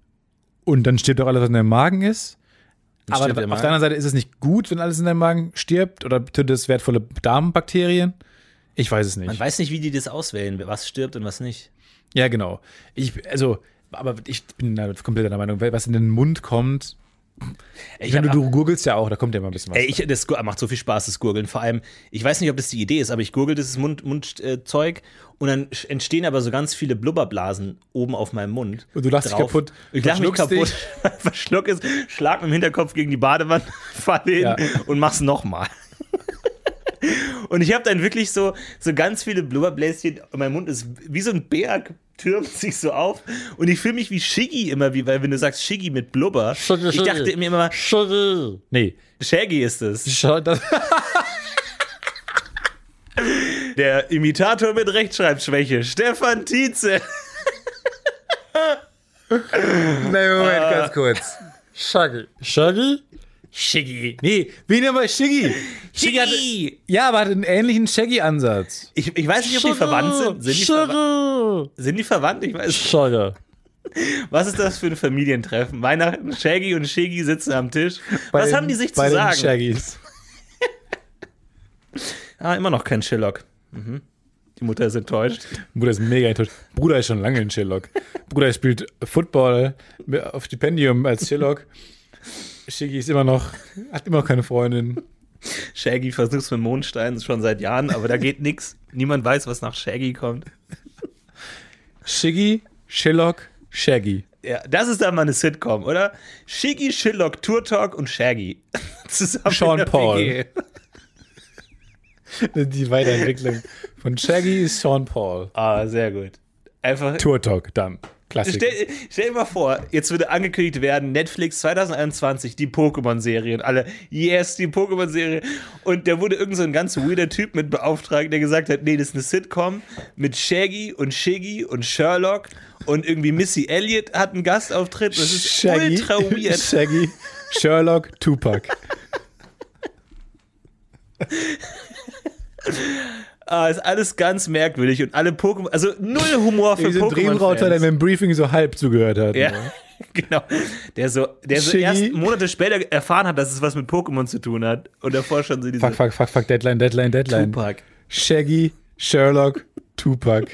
und dann stirbt auch alles, was in deinem Magen ist. Dann Aber stirbt der auf Magen. der anderen Seite ist es nicht gut, wenn alles in deinem Magen stirbt oder tötet es wertvolle Darmbakterien? Ich weiß es nicht. Man weiß nicht, wie die das auswählen, was stirbt und was nicht. Ja, genau. Ich, also, aber ich bin da komplett der Meinung, was in den Mund kommt. Ey, Ich meine, hab- du, du gurgelst ja auch, da kommt ja immer ein bisschen was. Ey, ich, das gu- macht so viel Spaß, das Gurgeln. Vor allem, ich weiß nicht, ob das die Idee ist, aber ich gurgel dieses Mundzeug Mund, äh, Zeug und dann sch- entstehen aber so ganz viele Blubberblasen oben auf meinem Mund. Und du lachst dich drauf. kaputt, Ich lach mich verschluckst kaputt, verschluck es, schlag mit dem Hinterkopf gegen die Badewanne, falle hin Ja. und mach's nochmal. Und ich habe dann wirklich so, so ganz viele Blubberbläschen und mein Mund ist wie so ein Berg, türmt sich so auf und ich fühle mich wie Shiggy immer, wie, weil wenn du sagst Shiggy mit Blubber, Shiggy, ich dachte Shiggy. mir immer, Nee. Shaggy ist es. Schau, das, Der Imitator mit Rechtschreibschwäche, Stefan Tietze. Nein, Moment, Ah. ganz kurz. Shaggy. Shaggy? Shiggy. Nee, wie nennen wir Shiggy? Shiggy hat, Shiggy. ja, aber hat einen ähnlichen Shaggy-Ansatz. Ich, ich weiß nicht, ob die verwandt sind. Sind die, verwa sind die verwandt? Ich weiß nicht. Shaggy. Was ist das für ein Familientreffen? Weihnachten, Shaggy und Shiggy sitzen am Tisch. Bei Was den- haben die sich bei zu den sagen? Shaggys. Ah, immer noch kein Sherlock. Mhm. Die Mutter ist enttäuscht. Bruder ist mega enttäuscht. Bruder ist schon lange in Sherlock. Bruder spielt Football auf Stipendium als Sherlock. Shiggy ist immer noch, hat immer noch keine Freundin. Shaggy versucht es mit Mondstein schon seit Jahren, aber da geht nichts. Niemand weiß, was nach Shaggy kommt. Shiggy, Sherlock, Shaggy. Ja, das ist dann mal eine Sitcom, oder? Shiggy, Sherlock, Tour Talk und Shaggy. Zusammen Sean in der Paul. W G. Die Weiterentwicklung von Shaggy ist Sean Paul. Ah, sehr gut. Einfach. Tour Talk, dann. Klassik. Stell, stell dir mal vor, jetzt würde angekündigt werden, Netflix zwanzig einundzwanzig, die Pokémon-Serie und alle, yes, die Pokémon-Serie. Und da wurde irgend so ein ganz weirder Typ mit beauftragt, der gesagt hat, nee, das ist eine Sitcom mit Shaggy und Shiggy und Sherlock und irgendwie Missy Elliott hat einen Gastauftritt. Das ist Shaggy, ultra weird. Shaggy, Sherlock, Tupac. Ah, ist alles ganz merkwürdig und alle Pokémon, also null Humor für Wie so ein Drehbuchautor, der Pokémon-Fans. beim Briefing so halb zugehört hat. Ja, ne? genau. Der so, der so Shiggy. erst Monate später erfahren hat, dass es was mit Pokémon zu tun hat und davor schon so diese Fuck, fuck, fuck, fuck, Deadline, Deadline, Deadline. Tupac. Shaggy, Sherlock, Tupac.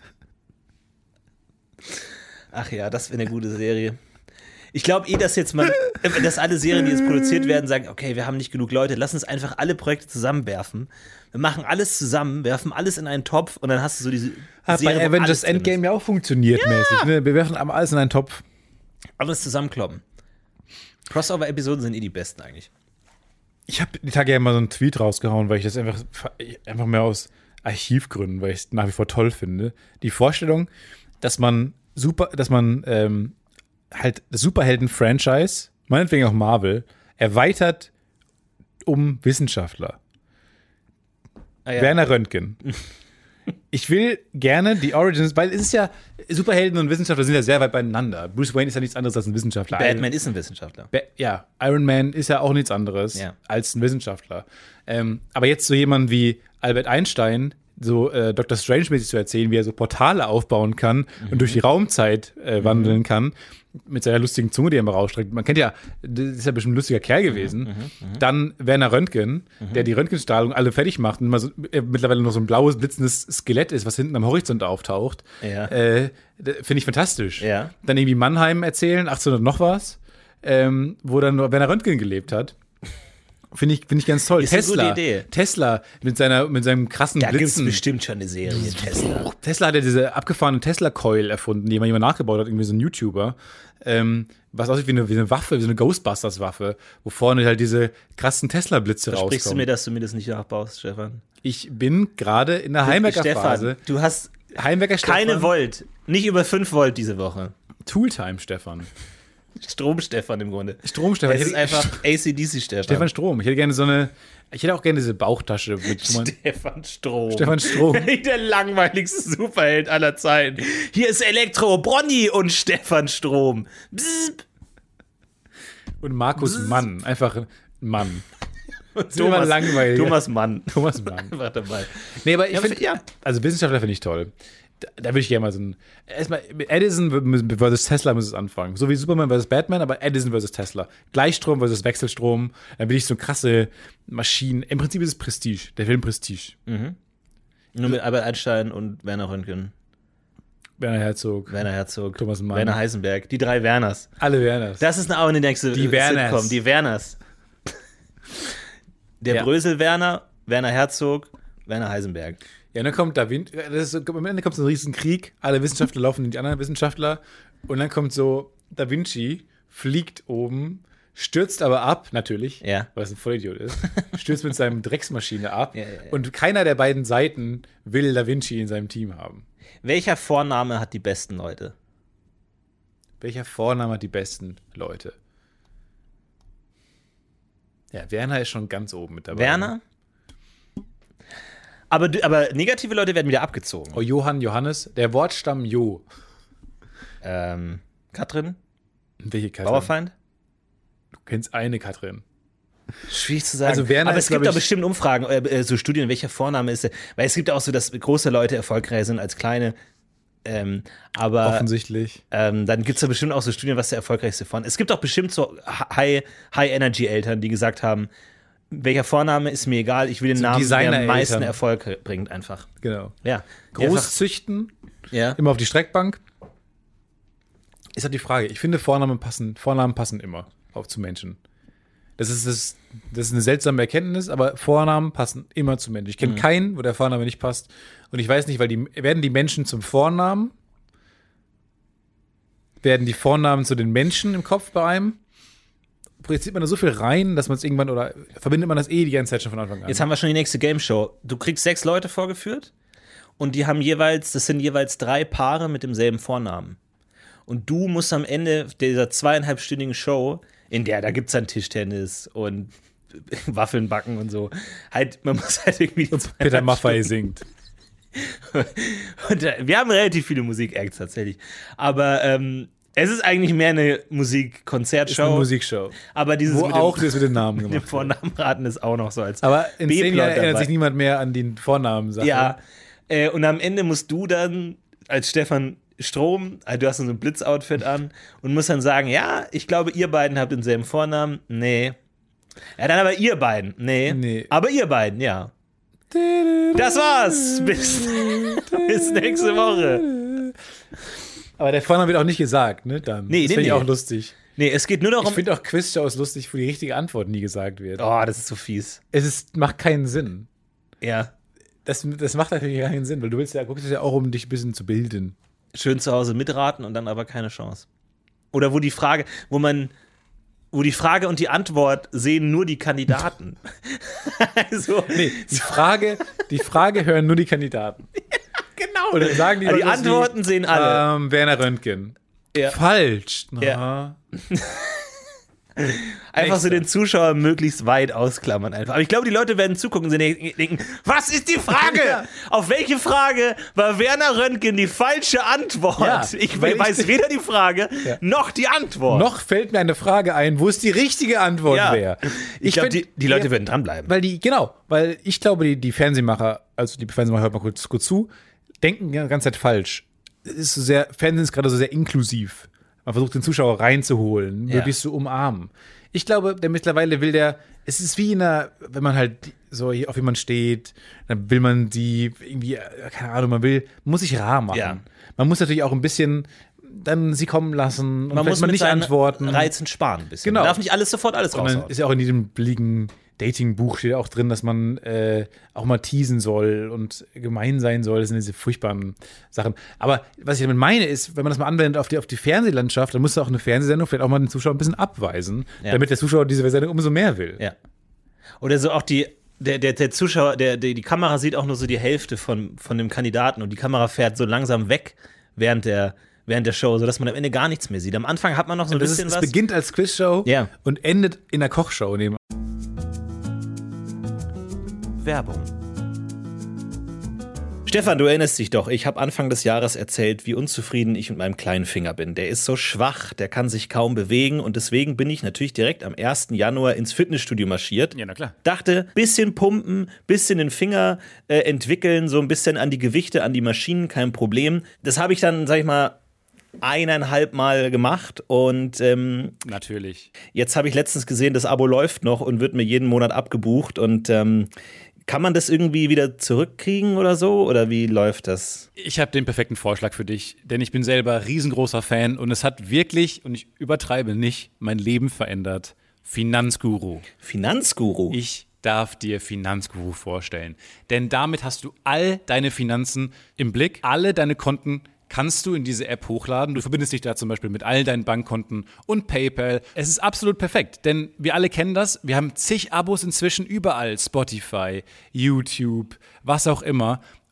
Ach ja, das wäre eine gute Serie. Ich glaube eh, dass jetzt man, dass alle Serien, die jetzt produziert werden, sagen, okay, wir haben nicht genug Leute, lass uns einfach alle Projekte zusammenwerfen. Wir machen alles zusammen, werfen alles in einen Topf und dann hast du so diese Hat Serie, bei wo Avengers alles drin Endgame ja auch funktioniert mäßig. Ne? Wir werfen einmal alles in einen Topf. ist. Alles zusammenkloppen. Crossover-Episoden sind eh die besten eigentlich. Ich habe die Tage ja mal so einen Tweet rausgehauen, weil ich das einfach, einfach mehr aus Archivgründen, weil ich es nach wie vor toll finde. Die Vorstellung, dass man super, dass man ähm, halt das Superhelden-Franchise, meinetwegen auch Marvel, erweitert um Wissenschaftler. Ah, ja. Werner Röntgen. Ich will gerne die Origins, weil es ist ja, Superhelden und Wissenschaftler sind ja sehr weit beieinander. Bruce Wayne ist ja nichts anderes als ein Wissenschaftler. Batman ist ein Wissenschaftler. Ba- ja, Iron Man ist ja auch nichts anderes Ja. als ein Wissenschaftler. Ähm, aber jetzt so jemand wie Albert Einstein, so äh, Doktor Strange-mäßig zu erzählen, wie er so Portale aufbauen kann Mhm. und durch die Raumzeit äh, wandeln kann, mit seiner lustigen Zunge, die er immer rausstreckt. Man kennt ja, das ist ja bestimmt ein lustiger Kerl gewesen. Mhm, Dann Werner Röntgen, der die Röntgenstrahlung alle fertig macht und immer so, äh, mittlerweile noch so ein blaues, blitzendes Skelett ist, was hinten am Horizont auftaucht. Ja. Äh, d- Finde ich fantastisch. Ja. Dann irgendwie Mannheim erzählen, achtzehnhundert noch was, ähm, wo dann nur Werner Röntgen gelebt hat. Finde ich, find ich ganz toll. Ist eine Tesla, gute Idee. Tesla mit, seiner, mit seinem krassen Da gibt es Blitzen. bestimmt schon eine Serie, Tesla. Tesla hat ja diese abgefahrene Tesla-Coil erfunden, die mal jemand nachgebaut hat, irgendwie so ein YouTuber. Ähm, was aussieht wie eine, wie eine Waffe, wie so eine Ghostbusters-Waffe, wo vorne halt diese krassen Tesla-Blitze Sprichst du mir, rauskommen. dass du mir das nicht nachbaust, Stefan? Ich bin gerade in der Heimwerker-Phase. Stefan, du hast Heimwerker keine Stefan. Volt. Nicht über fünf Volt diese Woche. Tooltime, Stefan. Strom-Stefan im Grunde. Strom, Stefan. Es Ich ist hätte- einfach A C D C-Stefan. Stefan Strom. Ich hätte gerne so eine, ich hätte auch gerne diese Bauchtasche mit, wo man, Stefan Strom. Stefan Strom. Der langweiligste Superheld aller Zeiten. Hier ist Elektro, Bronny und Stefan Strom. Bzzp. Und Markus Mann. Einfach ein Mann. Und immer langweilig. Thomas Mann. Thomas Mann. Einfach dabei. Nee, aber ich Ja, finde, ja. also Wissenschaftler finde ich toll. Da, da würde ich gerne mal so ein, erstmal mit Edison versus Tesla muss es anfangen. So wie Superman versus Batman, aber Edison versus Tesla. Gleichstrom versus Wechselstrom. Dann will ich so krasse Maschinen. Im Prinzip ist es Prestige. Der Film Prestige. Nur mit Albert Einstein und Werner Röntgen. Werner Herzog. Werner Herzog. Thomas Mann. Werner Heisenberg. Die drei Werners. Alle Werners. Das ist auch eine nächste Die äh, Werners. Sitcom. Die Werners. Der Ja. Brösel Werner, Werner Herzog, Werner Heisenberg. Ja, dann kommt da Wind, das ist so, am Ende kommt so ein riesen Krieg, alle Wissenschaftler laufen in die anderen Wissenschaftler und dann kommt so Da Vinci, fliegt oben, stürzt aber ab, natürlich, Ja. weil es ein Vollidiot ist, stürzt mit seinem Drecksmaschine ab Ja, ja, ja. und keiner der beiden Seiten will Da Vinci in seinem Team haben. Welcher Vorname hat die besten Leute? Welcher Vorname hat die besten Leute? Ja, Werner ist schon ganz oben mit dabei. Werner? Aber, du- aber negative Leute werden wieder abgezogen. Oh, Johann, Johannes, der Wortstamm Jo. Ähm, Katrin? Welche Katrin? Bauerfeind? Du kennst eine Katrin. Schwierig zu sagen. Also Werner aber ist, es gibt glaub doch ich- bestimmt Umfragen, äh, so Studien, welcher Vorname ist. Weil es gibt auch so, dass große Leute erfolgreicher sind als kleine. Ähm, aber Offensichtlich. ähm, dann gibt es da bestimmt auch so Studien, was der erfolgreichste Vorname ist. Es gibt auch bestimmt so High- High-Energy-Eltern, die gesagt haben, welcher Vorname ist mir egal, ich will den So Namen, der am Designer-Eltern. meisten Erfolg bringt einfach. Genau. Ja. Großzüchten, Ja. immer auf die Streckbank. Ist halt die Frage. Ich finde, Vornamen passen, Vornamen passen immer auf zu Menschen. Das ist, das, das ist eine seltsame Erkenntnis, aber Vornamen passen immer zu Menschen. Ich kenne keinen, wo der Vorname nicht passt. Und ich weiß nicht, weil die werden die Menschen zum Vornamen? Werden die Vornamen zu den Menschen im Kopf bei einem? Projiziert man da so viel rein, dass man es irgendwann, oder verbindet man das eh die ganze Zeit schon von Anfang an? Jetzt haben wir schon die nächste Game Show. Du kriegst sechs Leute vorgeführt und die haben jeweils, das sind jeweils drei Paare mit demselben Vornamen. Und du musst am Ende dieser zweieinhalbstündigen Show, in der, da gibt es dann Tischtennis und Waffeln backen und so, halt, man muss halt irgendwie die Peter Maffay singt. Und äh, wir haben relativ viele Musik-Acts tatsächlich. Aber ähm, es ist eigentlich mehr eine Ist Musik-Konzertshow. eine Musikshow. Aber dieses Wo mit dem, auch das mit den Namen mit dem gemacht wird. Vornamen raten ist auch noch so als Aber in zehn B-Plot Jahren erinnert dabei. sich niemand mehr an den Vornamen. Ja, äh, und am Ende musst du dann als Stefan Strom, also du hast so ein Blitzoutfit an und musst dann sagen, ja, ich glaube, ihr beiden habt denselben Vornamen. Nee. Ja, dann aber ihr beiden. Nee. Nee. Aber ihr beiden, ja. Das war's. Bis, bis nächste Woche. Aber der Vorname wird auch nicht gesagt, ne? Dann. Nee, das nee, finde ich nee. auch lustig. Nee, es geht nur Ich darum. finde auch Quizshows lustig, wo die richtige Antwort nie gesagt wird. Oh, das ist so fies. Es ist, macht keinen Sinn. Ja. Das, das macht natürlich keinen Sinn, weil du willst ja, guckst ja auch, um dich ein bisschen zu bilden. Schön zu Hause mitraten und dann aber keine Chance. Oder wo die Frage, wo man, wo die Frage und die Antwort sehen nur die Kandidaten. also, Nee, die Frage, die Frage hören nur die Kandidaten. genau. Und dann sagen die, Aber die Leute was Antworten sehen alle. Ähm, Werner Röntgen. Ja. Falsch. Na. Ja. Einfach so den Zuschauer möglichst weit ausklammern einfach. Aber ich glaube, die Leute werden zugucken und sie denken, was ist die Frage? Ja. Auf welche Frage war Werner Röntgen die falsche Antwort? Ja, ich weil ich- weiß weder die Frage Ja. noch die Antwort. Noch fällt mir eine Frage ein, wo es die richtige Antwort Ja. wäre. Ich glaube, find- die, die Leute ja, werden dranbleiben. Weil die, genau, weil ich glaube, die, die Fernsehmacher, also die Fernsehmacher, hört mal kurz, kurz zu, denken die ganze Zeit falsch. Es ist so sehr, Fernsehen ist gerade so sehr inklusiv. Man versucht den Zuschauer reinzuholen, Ja. möglichst zu umarmen. Ich glaube, der mittlerweile will der, es ist wie in einer, wenn man halt so hier auf jemanden steht, dann will man die irgendwie, äh, keine Ahnung, man will, muss sich rar machen. Ja. Man muss natürlich auch ein bisschen dann sie kommen lassen und Man vielleicht muss mal mit nicht seinen antworten. Reizen sparen ein bisschen. Genau. Man darf nicht alles sofort alles Und dann raushauen. ist ja auch in diesem billigen Dating-Buch steht auch drin, dass man äh, auch mal teasen soll und gemein sein soll. Das sind diese furchtbaren Sachen. Aber was ich damit meine, ist, wenn man das mal anwendet auf die, auf die Fernsehlandschaft, dann muss auch eine Fernsehsendung vielleicht auch mal den Zuschauer ein bisschen abweisen, Ja. damit der Zuschauer diese Sendung umso mehr will. Ja. Oder so auch die, der, der, der Zuschauer, der, der, die Kamera sieht auch nur so die Hälfte von, von dem Kandidaten und die Kamera fährt so langsam weg während der, während der Show, sodass man am Ende gar nichts mehr sieht. Am Anfang hat man noch so ein Das ist, bisschen es was. beginnt als Quizshow Ja. und endet in einer Kochshow. Neben Werbung. Stefan, du erinnerst dich doch, ich habe Anfang des Jahres erzählt, wie unzufrieden ich mit meinem kleinen Finger bin. Der ist so schwach, der kann sich kaum bewegen und deswegen bin ich natürlich direkt am ersten Januar ins Fitnessstudio marschiert. Ja, na klar. Dachte, bisschen pumpen, bisschen den Finger äh, entwickeln, so ein bisschen an die Gewichte, an die Maschinen, kein Problem. Das habe ich dann, sag ich mal, eineinhalb Mal gemacht und ähm, Natürlich. jetzt habe ich letztens gesehen, das Abo läuft noch und wird mir jeden Monat abgebucht und ähm, kann man das irgendwie wieder zurückkriegen oder so? Oder wie läuft das? Ich habe den perfekten Vorschlag für dich, denn ich bin selber riesengroßer Fan und es hat wirklich, und ich übertreibe nicht, mein Leben verändert. Finanzguru. Finanzguru? Ich darf dir Finanzguru vorstellen. Denn damit hast du all deine Finanzen im Blick, alle deine Konten kannst du in diese App hochladen. Du verbindest dich da zum Beispiel mit all deinen Bankkonten und PayPal. Es ist absolut perfekt, denn wir alle kennen das. Wir haben zig Abos inzwischen überall. Spotify, YouTube, was auch immer.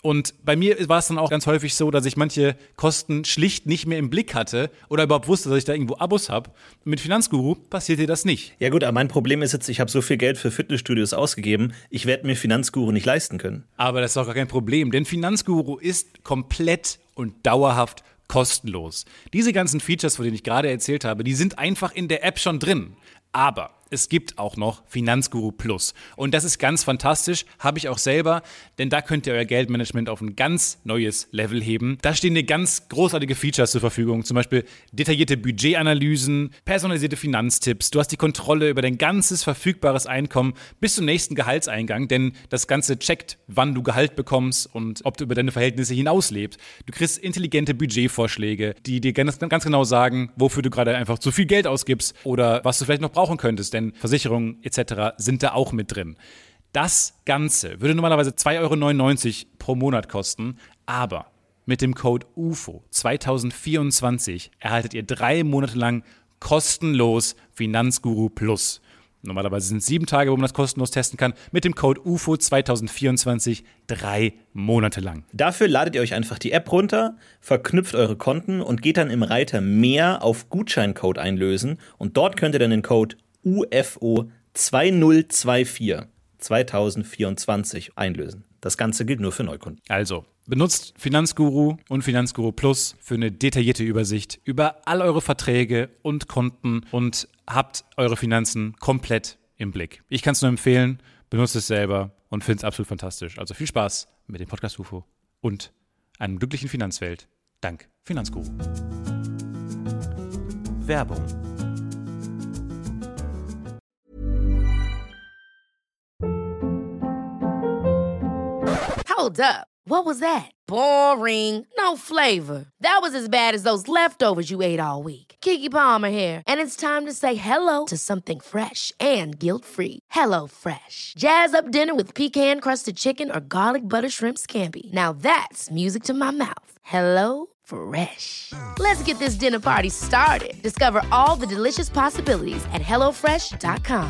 Und bei mir war es dann auch ganz häufig so, dass ich manche Kosten schlicht nicht mehr im Blick hatte oder überhaupt wusste, dass ich da irgendwo Abos habe. Mit Finanzguru passiert dir das nicht. Ja gut, aber mein Problem ist jetzt, ich habe so viel Geld für Fitnessstudios ausgegeben, ich werde mir Finanzguru nicht leisten können. Aber das ist doch gar kein Problem, denn Finanzguru ist komplett und dauerhaft kostenlos. Diese ganzen Features, von denen ich gerade erzählt habe, die sind einfach in der App schon drin. Aber es gibt auch noch Finanzguru Plus. Und das ist ganz fantastisch, habe ich auch selber, denn da könnt ihr euer Geldmanagement auf ein ganz neues Level heben. Da stehen dir ganz großartige Features zur Verfügung, zum Beispiel detaillierte Budgetanalysen, personalisierte Finanztipps. Du hast die Kontrolle über dein ganzes verfügbares Einkommen bis zum nächsten Gehaltseingang, denn das Ganze checkt, wann du Gehalt bekommst und ob du über deine Verhältnisse hinauslebst. Du kriegst intelligente Budgetvorschläge, die dir ganz, ganz genau sagen, wofür du gerade einfach zu viel Geld ausgibst oder was du vielleicht noch brauchen könntest, denn Versicherungen et cetera sind da auch mit drin. Das Ganze würde normalerweise zwei Euro neunundneunzig pro Monat kosten, aber mit dem Code U F O zwanzig vierundzwanzig erhaltet ihr drei Monate lang kostenlos Finanzguru Plus. Normalerweise sind es sieben Tage, wo man das kostenlos testen kann. Mit dem Code U F O zwanzig vierundzwanzig drei Monate lang. Dafür ladet ihr euch einfach die App runter, verknüpft eure Konten und geht dann im Reiter Mehr auf Gutscheincode einlösen. Und dort könnt ihr dann den Code U F O zwanzig vierundzwanzig zwanzig vierundzwanzig einlösen. Das Ganze gilt nur für Neukunden. Also, benutzt Finanzguru und Finanzguru Plus für eine detaillierte Übersicht über all eure Verträge und Konten und habt eure Finanzen komplett im Blick. Ich kann es nur empfehlen, benutzt es selber und finde es absolut fantastisch. Also viel Spaß mit dem Podcast U F O und einer glücklichen Finanzwelt. Dank Finanzguru. Werbung. Hold up. What was that? Boring. No flavor. That was as bad as those leftovers you ate all week. Keke Palmer here, and it's time to say hello to something fresh and guilt-free. Hello Fresh. Jazz up dinner with pecan-crusted chicken or garlic butter shrimp scampi. Now that's music to my mouth. Hello Fresh. Let's get this dinner party started. Discover all the delicious possibilities at hello fresh dot com.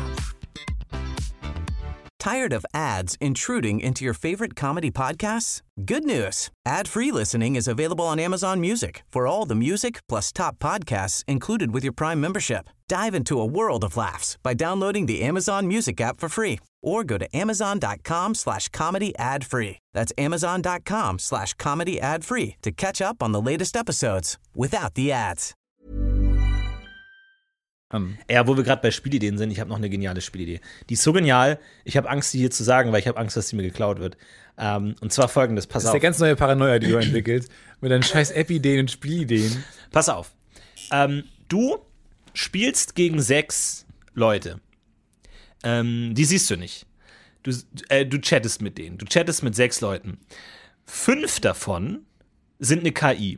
Tired of ads intruding into your favorite comedy podcasts? Good news. Ad-free listening is available on Amazon Music for all the music plus top podcasts included with your Prime membership. Dive into a world of laughs by downloading the Amazon Music app for free or go to amazon.com slash comedy ad free. That's amazon.com slash comedy ad free to catch up on the latest episodes without the ads. Um. Ja, wo wir gerade bei Spielideen sind, ich habe noch eine geniale Spielidee. Die ist so genial, ich habe Angst, die hier zu sagen, weil ich habe Angst, dass sie mir geklaut wird. Um, und zwar folgendes, pass auf. Das ist der ganz neue Paranoia, die du entwickelst, mit deinen scheiß App-Ideen und Spielideen. Pass auf. Um, du spielst gegen sechs Leute. Um, die siehst du nicht. Du, äh, du chattest mit denen. Du chattest mit sechs Leuten. Fünf davon sind eine K I.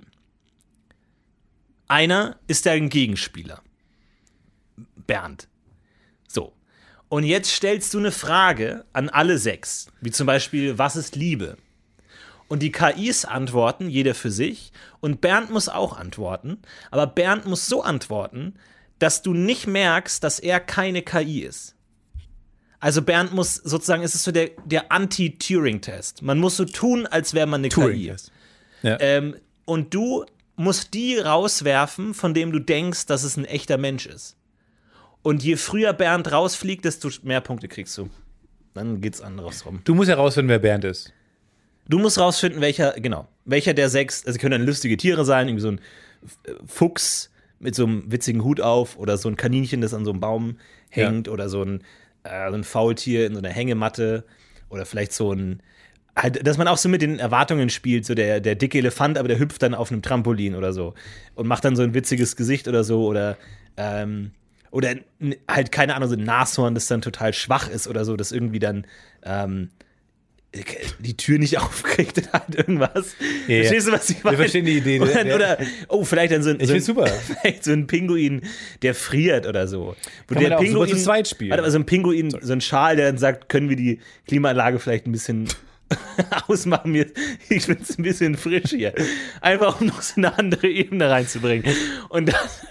Einer ist dein Gegenspieler. Bernd. So. Und jetzt stellst du eine Frage an alle sechs. Wie zum Beispiel, was ist Liebe? Und die K Is antworten, jeder für sich. Und Bernd muss auch antworten. Aber Bernd muss so antworten, dass du nicht merkst, dass er keine K I ist. Also Bernd muss sozusagen, es ist so der, der Anti-Turing-Test. Man muss so tun, als wäre man eine K I. Ja. Ähm, und du musst die rauswerfen, von dem du denkst, dass es ein echter Mensch ist. Und je früher Bernd rausfliegt, desto mehr Punkte kriegst du. Dann geht's andersrum. Du musst herausfinden, wer Bernd ist. Du musst rausfinden, welcher, genau, welcher der sechs, also können dann lustige Tiere sein, irgendwie so ein Fuchs mit so einem witzigen Hut auf oder so ein Kaninchen, das an so einem Baum hängt, ja. Oder so ein, äh, so ein Faultier in so einer Hängematte oder vielleicht so ein, halt, dass man auch so mit den Erwartungen spielt, so der, der dicke Elefant, aber der hüpft dann auf einem Trampolin oder so und macht dann so ein witziges Gesicht oder so oder ähm, Oder halt, keine Ahnung, so ein Nashorn, das dann total schwach ist oder so, das irgendwie dann ähm, die Tür nicht aufkriegt und halt irgendwas. Ja, Verstehst du, was ich meine? Wir verstehen die Idee. Oder, oder oh, vielleicht dann so ein, ich so ein, super. vielleicht so ein Pinguin, der friert oder so. Wo Kann der man Pinguin, auch super zu zweit spielen. Warte, also ein Pinguin, so ein Schal, der dann sagt, können wir die Klimaanlage vielleicht ein bisschen ausmachen? Ich finde es ein bisschen frisch hier. Einfach, um noch so eine andere Ebene reinzubringen. Und dann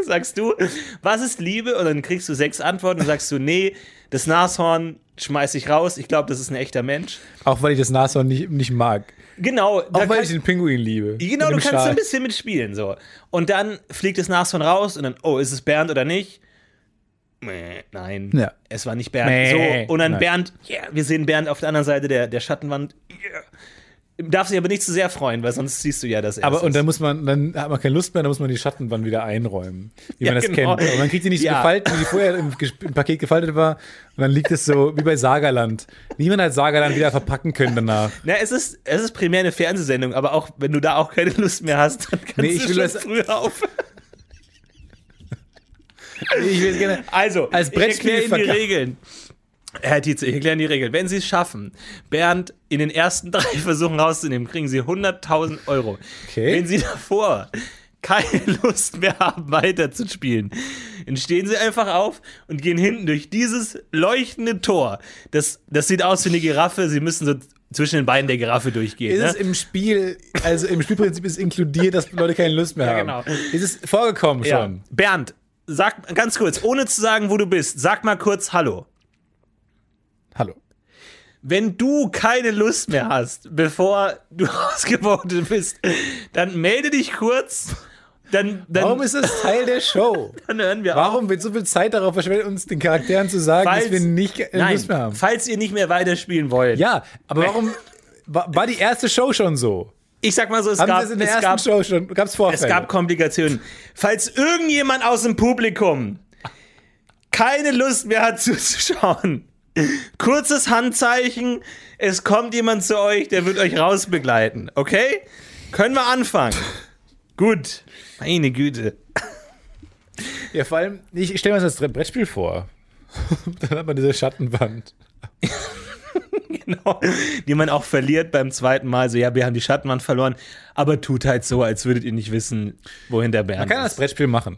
sagst du, was ist Liebe? Und dann kriegst du sechs Antworten und sagst du, nee, das Nashorn schmeiß ich raus. Ich glaube, das ist ein echter Mensch. Auch weil ich das Nashorn nicht, nicht mag. Genau. Auch weil ich den Pinguin liebe. Genau, du kannst so ein bisschen mitspielen. So. Und dann fliegt das Nashorn raus und dann, oh, ist es Bernd oder nicht? Mäh, nein, ja. es war nicht Bernd. Mäh, so, und dann nein. Bernd, yeah, wir sehen Bernd auf der anderen Seite der, der Schattenwand. Yeah. Darf sich aber nicht zu sehr freuen, weil sonst siehst du ja das erst. Aber und dann muss man, dann hat man keine Lust mehr, dann muss man die Schattenwand wieder einräumen, wie Ja, man das genau. kennt. Und man kriegt sie nicht so Ja. gefaltet, wie die vorher im, Ges- im Paket gefaltet war. Und dann liegt es so wie bei Sagerland. Niemand hat Sagerland wieder verpacken können danach. Na, es ist, es ist primär eine Fernsehsendung, aber auch wenn du da auch keine Lust mehr hast, dann kannst Nee, ich du will schon das- früher auf. Ich will gerne Also, als ich Brettspiel erkläre Ihnen die verka- Regeln. Herr Tietze, ich erkläre Ihnen die Regeln. Wenn Sie es schaffen, Bernd in den ersten drei Versuchen rauszunehmen, kriegen Sie hunderttausend Euro. Okay. Wenn Sie davor keine Lust mehr haben, weiterzuspielen, dann stehen Sie einfach auf und gehen hinten durch dieses leuchtende Tor. Das, das sieht aus wie eine Giraffe. Sie müssen so zwischen den Beinen der Giraffe durchgehen. Ist Ne? es im Spiel, also im Spielprinzip ist inkludiert, dass Leute keine Lust mehr Ja, haben. genau. Ist es vorgekommen Ja. schon? Bernd, sag ganz kurz, ohne zu sagen, wo du bist, sag mal kurz Hallo. Hallo. Wenn du keine Lust mehr hast, bevor du ausgevotet bist, dann melde dich kurz. Dann, dann, Warum ist das Teil der Show? dann hören wir auf. Warum wird so viel Zeit darauf verschwendet, uns den Charakteren zu sagen, Falls- dass wir nicht äh, Nein, Lust mehr haben? falls ihr nicht mehr weiterspielen wollt. Ja, aber warum war, war die erste Show schon so? Ich sag mal so, es Haben gab, Sie es in der es ersten gab, Show schon? Gab es Vorfälle? es gab Komplikationen. Falls irgendjemand aus dem Publikum keine Lust mehr hat zuzuschauen, kurzes Handzeichen, es kommt jemand zu euch, der wird euch rausbegleiten, okay? Können wir anfangen? Gut. Meine Güte. Ja, vor allem, ich, ich stelle mir das als Brettspiel vor. Dann hat man diese Schattenwand. Genau. Die man auch verliert beim zweiten Mal. So, ja, wir haben die Schattenwand verloren, aber tut halt so, als würdet ihr nicht wissen, wohin der Bernd Man kann das ist. Brettspiel machen.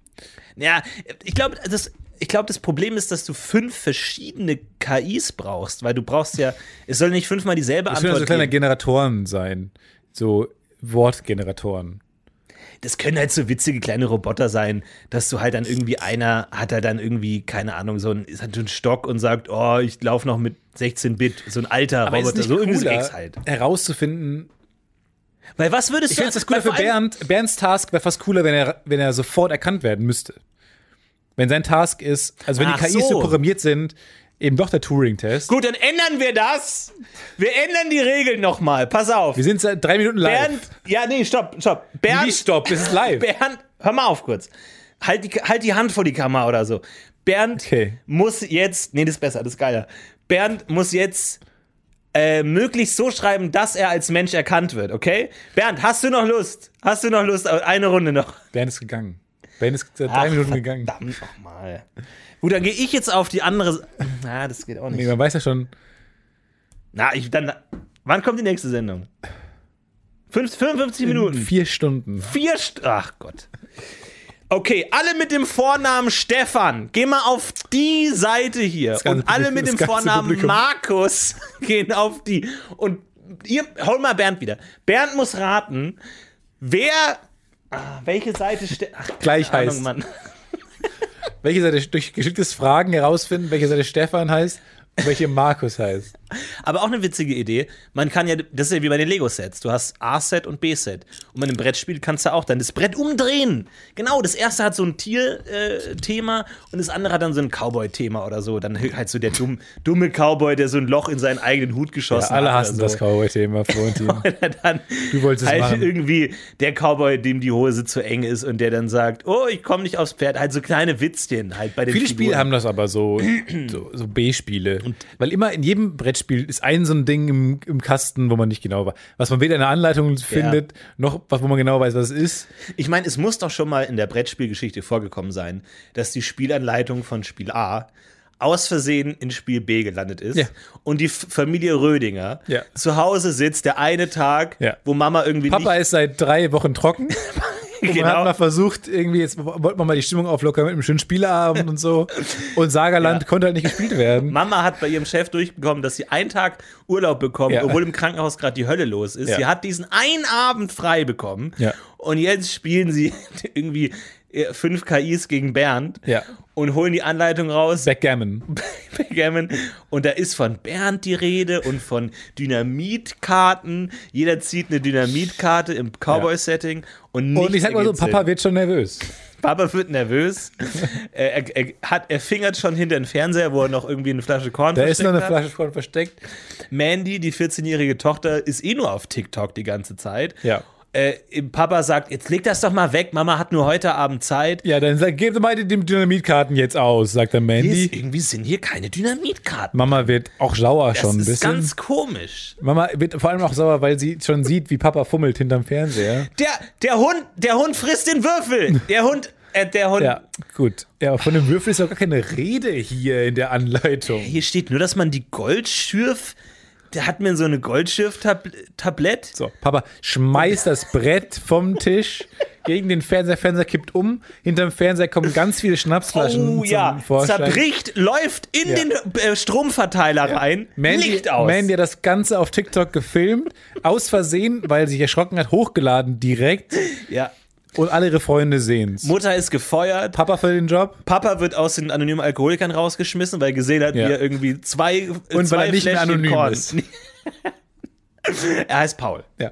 Ja, ich glaube, das, ich glaube, das Problem ist, dass du fünf verschiedene K Is brauchst, weil du brauchst ja, es soll nicht fünfmal dieselbe Das können Antwort so kleine geben. Generatoren sein. So Wortgeneratoren. Das können halt so witzige kleine Roboter sein, dass du halt dann irgendwie einer hat halt dann irgendwie, keine Ahnung, so ein, ist halt so ein Stock und sagt, oh, ich laufe noch mit sechzehn Bit, so ein alter Aber ist Roboter, nicht so irgendwie so cooler, Ex halt. herauszufinden. Weil was würdest Ich du... finde das cooler weil für vor allem- Bernd. Bernds Task wäre fast cooler, wenn er, wenn er sofort erkannt werden müsste. Wenn sein Task ist, also wenn Ach die K Is so so. programmiert sind, eben doch der Turing-Test. Gut, dann ändern wir das. Wir ändern die Regeln nochmal. Pass auf. Wir sind seit drei Minuten live. Bernd, ja, nee, stopp, stopp. Bernd, Wie stopp, es ist live. Bernd, hör mal auf kurz. Halt die, halt die Hand vor die Kamera oder so. Bernd Okay. muss jetzt, nee, das ist besser, das ist geiler. Bernd muss jetzt äh, möglichst so schreiben, dass er als Mensch erkannt wird, okay? Bernd, hast du noch Lust? Hast du noch Lust? Eine Runde noch. Bernd ist gegangen. Bernd ist seit drei Ach, Minuten gegangen. Verdammt nochmal. Gut, dann gehe ich jetzt auf die andere. Na, das geht auch Nee, nicht. man weiß ja schon. Na, ich dann. Wann kommt die nächste Sendung? Fünf, fünfundfünfzig Minuten. Vier Stunden. Vier St Ach Gott. Okay, alle mit dem Vornamen Stefan, geh mal auf die Seite hier. ganze Und alle Publikum- mit dem das ganze Vornamen Publikum. Markus gehen auf die. Und ihr, hol mal Bernd wieder. Bernd muss raten, wer. Ah, welche Seite steht. Gleich heißt. Mann. Welche Seite durch geschicktes Fragen herausfinden, welche Seite Stefan heißt und welche Markus heißt. Aber auch eine witzige Idee. Man kann ja, das ist ja wie bei den Lego-Sets. Du hast A-Set und B-Set. Und bei einem Brettspiel kannst du auch dann das Brett umdrehen. Genau, das erste hat so ein Tier-Thema und das andere hat dann so ein Cowboy-Thema oder so. Dann halt so der dumm, dumme Cowboy, der so ein Loch in seinen eigenen Hut Ja, geschossen alle hat. hassen oder das so. Cowboy-Thema, Florentin. Oder dann Du wolltest es halt machen. irgendwie der Cowboy, dem die Hose zu eng ist und der dann sagt, oh, ich komme nicht aufs Pferd. Halt so kleine Witzchen halt bei den Viele Figuren. Spiele haben das aber so, so, so B-Spiele. Weil immer in jedem Brettspiel ist ein so ein Ding im, im Kasten, wo man nicht genau weiß, was man weder in der Anleitung findet, noch was, wo man genau weiß, was es ist. Ich meine, es muss doch schon mal in der Brettspielgeschichte vorgekommen sein, dass die Spielanleitung von Spiel A aus Versehen in Spiel B gelandet ist Ja. und die F- Familie Rödinger Ja. zu Hause sitzt, der eine Tag, Ja. wo Mama irgendwie Papa nicht... ist seit drei Wochen trocken. Und man Genau. hat mal versucht, irgendwie, jetzt wollte man mal die Stimmung auflockern mit einem schönen Spieleabend und so. Und Sagerland Ja. konnte halt nicht gespielt werden. Mama hat bei ihrem Chef durchbekommen, dass sie einen Tag Urlaub bekommt, Ja. obwohl im Krankenhaus gerade die Hölle los ist. Ja. Sie hat diesen einen Abend frei bekommen Ja. und jetzt spielen sie irgendwie fünf K Is gegen Bernd Ja. und holen die Anleitung raus. Backgammon. Backgammon. Und da ist von Bernd die Rede und von Dynamitkarten. Jeder zieht eine Dynamitkarte im Cowboy-Setting. Und, Und ich sag mal so, ergibt Sinn. Papa wird schon nervös. Papa wird nervös. er, er, er, hat, er fingert schon hinter den Fernseher, wo er noch irgendwie eine Flasche Korn Da ist versteckt noch eine hat. Flasche Korn versteckt. Mandy, die vierzehnjährige Tochter, ist eh nur auf TikTok die ganze Zeit. Ja. Äh, Papa sagt, jetzt leg das doch mal weg, Mama hat nur heute Abend Zeit. Ja, dann sag, gebt mal die Dynamitkarten jetzt aus, sagt der Hier Mandy. ist, irgendwie sind hier keine Dynamitkarten. Mama wird auch sauer Das schon ein ist bisschen. ganz komisch. Mama wird vor allem auch sauer, weil sie schon sieht, wie Papa fummelt hinterm Fernseher. Der, der, Hund, der Hund frisst den Würfel. Der Hund, äh, der Hund. Ja, gut. Ja, von dem Würfel ist auch gar keine Rede hier in der Anleitung. Hier steht nur, dass man die Goldschürf, der hat mir so eine Goldschürf-Tablett. So, Papa schmeißt das Brett vom Tisch gegen den Fernseher. Fernseher kippt um. Hinterm Fernseher kommen ganz viele Schnapsflaschen Oh zum ja, Vorschein. zerbricht, läuft in Ja. den äh, Stromverteiler rein, Mandy, Licht aus. Mandy hat das Ganze auf TikTok gefilmt, aus Versehen, weil sie sich erschrocken hat, hochgeladen direkt ja. und alle ihre Freunde sehen's. Mutter ist gefeuert. Papa für den Job Papa wird aus den anonymen Alkoholikern rausgeschmissen, weil er gesehen hat, Ja. wie er irgendwie zwei, äh, Und zwei weil er nicht mehr Fläschchen anonym Korn. ist. Er heißt Paul. Ja.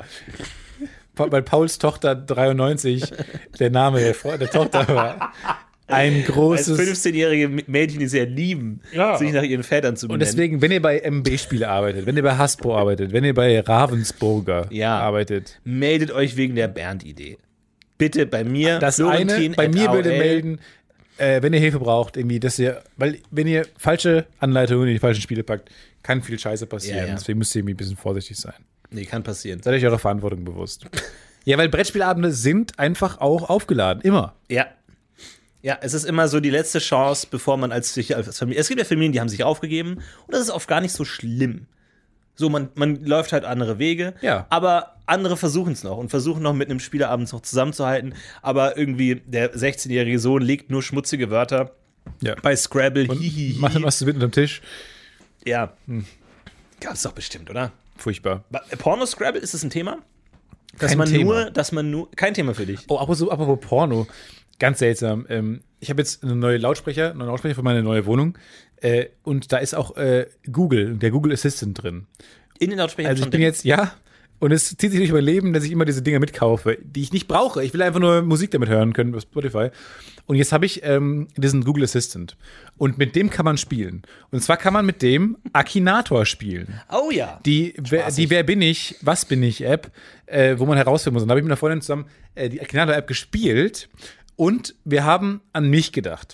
Weil Pauls Tochter dreiundneunzig der Name der, Frau, der Tochter war. Ein Als großes. fünfzehnjährige Mädchen, die sehr lieben, Ja. sich nach ihren Vätern zu Und benennen. deswegen, wenn ihr bei M B-Spiele arbeitet, wenn ihr bei Hasbro arbeitet, wenn ihr bei Ravensburger Ja. arbeitet, meldet euch wegen der Bernd-Idee. Bitte bei mir, das Florentin eine, bei at mir A O L. bitte melden, äh, wenn ihr Hilfe braucht, irgendwie, dass ihr, weil wenn ihr falsche Anleitungen in die falschen Spiele packt, kann viel Scheiße passieren. Ja, ja. Deswegen müsst ihr irgendwie ein bisschen vorsichtig sein. Nee, kann passieren. Seid euch eurer Verantwortung bewusst. Ja, weil Brettspielabende sind einfach auch aufgeladen. Immer. Ja. Ja, es ist immer so die letzte Chance, bevor man als, sich als Familie. Es gibt ja Familien, die haben sich aufgegeben und das ist oft gar nicht so schlimm. So, man, man läuft halt andere Wege, Ja. aber andere versuchen es noch und versuchen noch mit einem Spieleabend noch zusammenzuhalten. Aber irgendwie der sechzehnjährige Sohn legt nur schmutzige Wörter Ja. bei Scrabble. Und hihihi. mach, machst du mit unterm Tisch? Ja. Gab's doch bestimmt, oder? Furchtbar. Porno-Scrabble, ist das ein Thema? Dass Kein man Thema. nur, dass man nur, kein Thema für dich. Oh, apropos, apropos Porno. Ganz seltsam. Ähm, ich habe jetzt eine neue Lautsprecher, einen neuen Lautsprecher für meine neue Wohnung. Äh, und da ist auch äh, Google, der Google Assistant drin. In den Lautsprechern Also ich schon bin drin? jetzt, ja, und es zieht sich durch mein Leben, dass ich immer diese Dinger mitkaufe, die ich nicht brauche. Ich will einfach nur Musik damit hören können über Spotify. Und jetzt habe ich ähm, diesen Google Assistant. Und mit dem kann man spielen. Und zwar kann man mit dem Akinator spielen. Oh ja. Die, wer, die Wer bin ich, was bin ich App, äh, wo man herausfinden muss. Und da habe ich mit einer Freundin zusammen äh, die Akinator-App gespielt und wir haben an mich gedacht.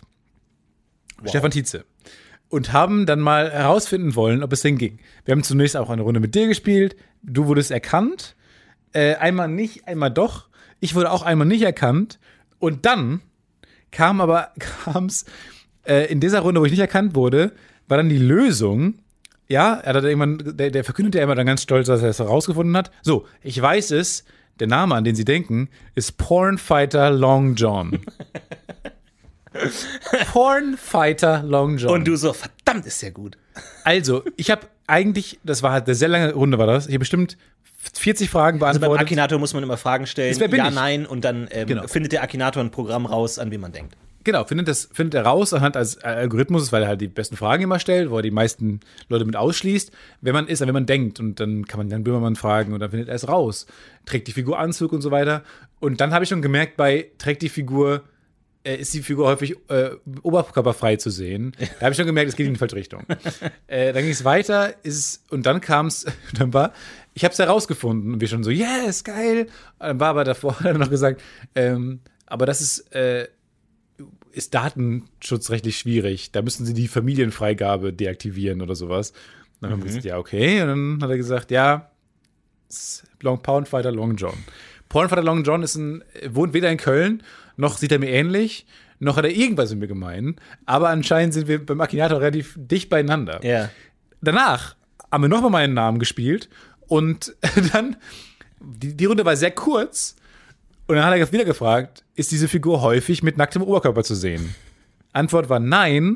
Stefan Tietze. Und haben dann mal herausfinden wollen, ob es denn ging. Wir haben zunächst auch eine Runde mit dir gespielt. Du wurdest erkannt. Äh, einmal nicht, einmal doch. Ich wurde auch einmal nicht erkannt. Und dann kam aber, kam's äh, in dieser Runde, wo ich nicht erkannt wurde, war dann die Lösung. Ja, er hat irgendwann, der, der verkündete ja immer dann ganz stolz, dass er es herausgefunden hat. So, ich weiß es. Der Name, an den Sie denken, ist Pornfighter Long John. Pornfighter Long John. Und du so, verdammt, ist der gut. Also, ich habe eigentlich, das war halt eine sehr lange Runde, war das. Ich habe bestimmt vierzig Fragen Also beim beantwortet. Akinator muss man immer Fragen stellen. Das wer bin ja, ich? nein. Und dann ähm, Genau. findet der Akinator ein Programm raus, an wen man denkt. Genau, findet, das, findet er raus anhand als Algorithmus, weil er halt die besten Fragen immer stellt, wo er die meisten Leute mit ausschließt. Wenn man ist, wenn man denkt und dann kann man Jan Böhmermann fragen und dann findet er es raus. Trägt die Figur Anzug und so weiter. Und dann habe ich schon gemerkt, bei trägt die Figur, äh, ist die Figur häufig äh, oberkörperfrei zu sehen. Da habe ich schon gemerkt, es geht in die falsche Richtung. äh, dann ging es weiter, ist es, und dann kam es, dann war, ich habe es herausgefunden und wir schon so, yes, geil. Dann war aber davor dann noch gesagt, ähm, aber das ist, äh, ist datenschutzrechtlich schwierig. Da müssen sie die Familienfreigabe deaktivieren oder sowas. Und dann haben wir gesagt, ja, okay. Und dann hat er gesagt, ja, Long Pornfighter Long John. Pornfighter Long John ist ein, wohnt weder in Köln, noch sieht er mir ähnlich, noch hat er irgendwas mit mir gemein. Aber anscheinend sind wir beim Akinator relativ dicht beieinander. Ja. Danach haben wir nochmal meinen Namen gespielt und dann, die, die Runde war sehr kurz. Und dann hat er wieder gefragt, ist diese Figur häufig mit nacktem Oberkörper zu sehen? Antwort war nein,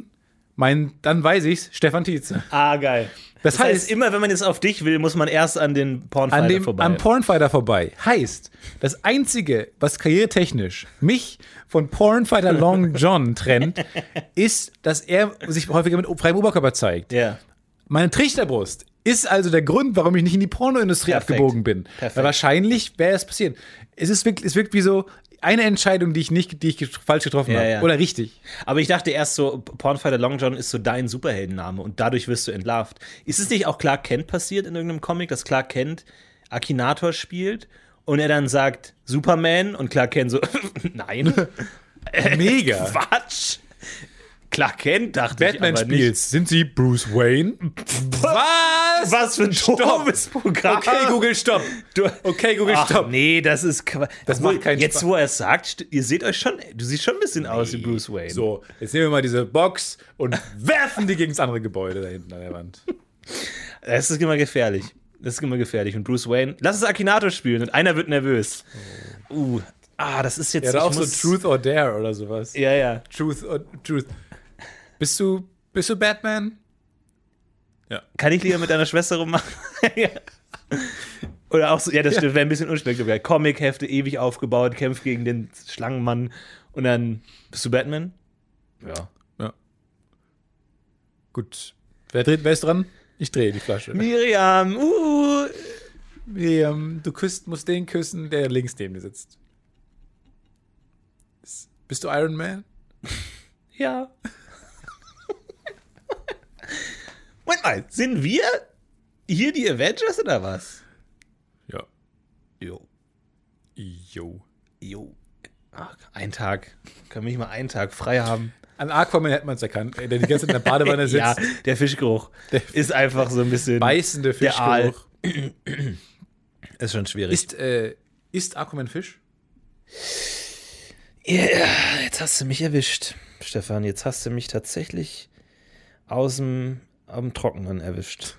mein, dann weiß ich's, Stefan Tietze. Ah, geil. Das, Das heißt, heißt, immer wenn man jetzt auf dich will, muss man erst an den Pornfighter an dem, vorbei. am Pornfighter vorbei. Heißt, das Einzige, was karrieretechnisch mich von Pornfighter Long John trennt, ist, dass er sich häufiger mit freiem Oberkörper zeigt. Ja. Meine Trichterbrust ist also der Grund, warum ich nicht in die Pornoindustrie Perfekt. abgebogen bin. Perfekt. Weil wahrscheinlich wäre es passiert. Es ist wirklich, es wirkt wie so eine Entscheidung, die ich nicht, die ich falsch getroffen Ja, habe. ja. Oder richtig. Aber ich dachte erst so, Pornfighter Long John ist so dein Superheldenname und dadurch wirst du entlarvt. Ist es nicht auch Clark Kent passiert in irgendeinem Comic, dass Clark Kent Akinator spielt und er dann sagt Superman und Clark Kent so, nein. Mega. Quatsch. Clark Kent dachte Batman ich aber spielst. Sind Sie Bruce Wayne? Was? Was für ein doofes Programm. Okay, Google, stopp. Du, Okay, Google, Ach, stopp. nee, das ist Quatsch. Das Obwohl, macht keinen Jetzt, Spaß. wo er es sagt, st- ihr seht euch schon, du siehst schon ein bisschen aus wie Bruce Wayne. So, jetzt nehmen wir mal diese Box und werfen die gegen das andere Gebäude da hinten an der Wand. Das ist immer gefährlich. Das ist immer gefährlich. Und Bruce Wayne, lass es Akinator spielen und einer wird nervös. Uh, ah, das ist jetzt. Ja, oder ich auch so muss- Truth or Dare oder sowas. Ja, ja. Truth or Truth. Bist du, bist du Batman? Kann ich lieber mit deiner Schwester rummachen? Ja. Oder auch so, ja, das stimmt, wäre ein bisschen unspektakulär. Comic-Hefte ewig aufgebaut, kämpft gegen den Schlangenmann und dann bist du Batman? Ja. Gut. Wer, dreht, wer ist dran? Ich drehe die Flasche. Miriam, uh. Miriam, du küsst, musst den küssen, der links neben dir sitzt. Bist du Iron Man? Ja. Moment mal, sind wir hier die Avengers oder was? Ja. Jo. Jo. Jo. Ach, ein Tag. Können wir nicht mal einen Tag frei haben? An Aquaman hätte man es erkannt, der die ganze Zeit in der Badewanne sitzt. Ja, der Fischgeruch ist einfach so ein bisschen Beißende der Aal. Fischgeruch. Ist schon schwierig. Ist, äh, ist Aquaman Fisch? Ja, jetzt hast du mich erwischt, Stefan. Jetzt hast du mich tatsächlich aus dem am Trockenen erwischt.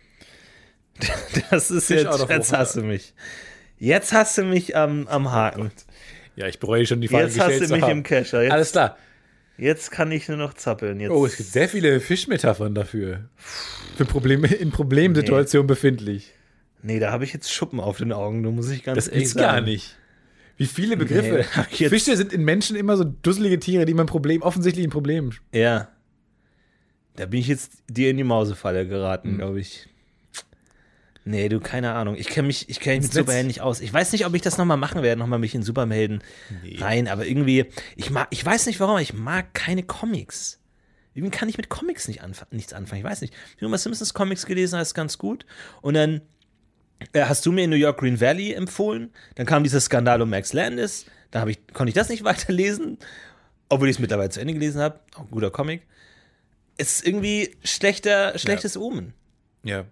Das ist Fisch out jetzt, of jetzt water. hast du mich. Jetzt hast du mich am, am Haken. Ja, ich bereue schon die Frage Jetzt hast gestellt du zu mich haben. im Kescher. Jetzt, Alles klar. jetzt kann ich nur noch zappeln. Jetzt. Oh, es gibt sehr viele Fischmetaphern dafür. Für Probleme, in Problemsituationen befindlich. Nee, da habe ich jetzt Schuppen auf den Augen, da muss ich ganz Das ehrlich ist sagen. gar nicht. Wie viele Begriffe. Nee, hab ich jetzt- Fische sind in Menschen immer so dusselige Tiere, die man Problem, offensichtlich ein Problem. Ja. Da bin ich jetzt dir in die Mausefalle Mhm. geraten, glaube ich. Nee, du, keine Ahnung. Ich kenne mich, ich kenn mich mit Ins Netz. Superhelden nicht aus. Ich weiß nicht, ob ich das nochmal machen werde, nochmal mich in Superhelden rein, aber irgendwie, ich mag, ich weiß nicht warum, aber ich mag keine Comics. Irgendwie kann ich mit Comics nicht anf- nichts anfangen. Ich weiß nicht. Ich habe mal Simpsons Comics gelesen, das ist ganz gut. Und dann äh, hast du mir in New York Green Valley empfohlen. Dann kam dieser Skandal um Max Landis. Da hab ich, konnte ich das nicht weiterlesen, obwohl ich es mittlerweile zu Ende gelesen habe. Auch ein guter Comic. Es ist irgendwie schlechter, schlechtes Omen. Ja.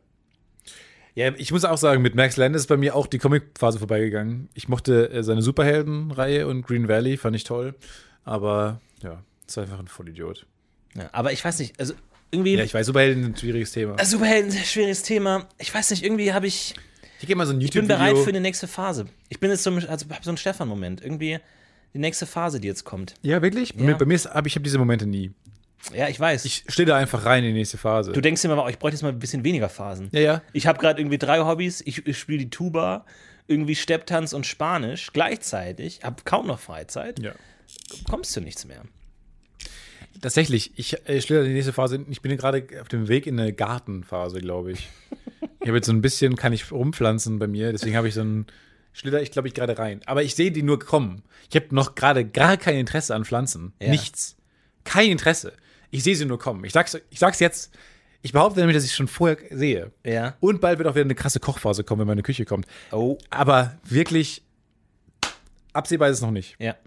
Ja, ich muss auch sagen, mit Max Landis ist bei mir auch die Comic-Phase vorbeigegangen. Ich mochte äh, seine Superhelden-Reihe und Green Valley, fand ich toll. Aber ja, ist einfach ein Vollidiot. Ja, aber ich weiß nicht, also irgendwie. Ja, ich weiß, Superhelden sind ein schwieriges Thema. Also Superhelden, sehr schwieriges Thema. Ich weiß nicht, irgendwie habe ich. Ich gehe mal so ein Ich bin bereit YouTube-Video. für die nächste Phase. Ich bin jetzt so, also hab so einen Stefan-Moment. Irgendwie die nächste Phase, die jetzt kommt. Ja, wirklich? Bei Ja. mir, bei mir ist, hab, ich habe diese Momente nie. Ja, ich weiß. Ich stehe da einfach rein in die nächste Phase. du denkst immer, oh, ich bräuchte jetzt mal ein bisschen weniger Phasen. ja, ja. Ich habe gerade irgendwie drei Hobbys. Ich, ich spiele die Tuba, irgendwie Stepptanz und Spanisch gleichzeitig. Habe kaum noch Freizeit. ja. Kommst du nichts mehr. Tatsächlich, ich äh, stehe da in die nächste Phase. Ich bin gerade auf dem Weg in eine Gartenphase, glaube ich. Ich habe jetzt so ein bisschen, kann ich rumpflanzen bei mir, deswegen habe ich so einen Schlitter, ich glaube ich, gerade rein. Aber ich sehe die nur kommen. Ich habe noch gerade gar kein Interesse an Pflanzen. Ja. Nichts. Kein Interesse. Ich sehe sie nur kommen. Ich sag's, ich sag's jetzt. Ich behaupte nämlich, dass ich es schon vorher sehe. Ja. Und bald wird auch wieder eine krasse Kochphase kommen, wenn meine Küche kommt. Oh. Aber wirklich absehbar ist es noch nicht. Ja.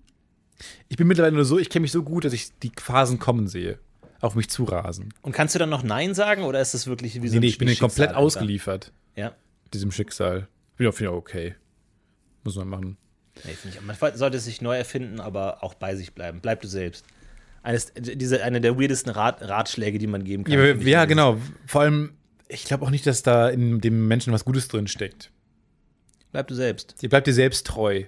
Ich bin mittlerweile nur so, ich kenne mich so gut, dass ich die Phasen kommen sehe. Auf mich zurasen. Und kannst du dann noch Nein sagen oder ist das wirklich wie so Nee, ein nee, ich bin Schicksal komplett einfach? ausgeliefert, Ja. diesem Schicksal. Bin auch wieder okay. Muss man machen. Nee, finde ich. Man sollte sich neu erfinden, aber auch bei sich bleiben. Bleib du selbst. Eines, diese, eine der weirdesten Rat, Ratschläge, die man geben kann. Ja, finde ich, ja dieses- genau. Vor allem, ich glaube auch nicht, dass da in dem Menschen was Gutes drin steckt. Bleib du selbst. Ihr bleibt dir selbst treu.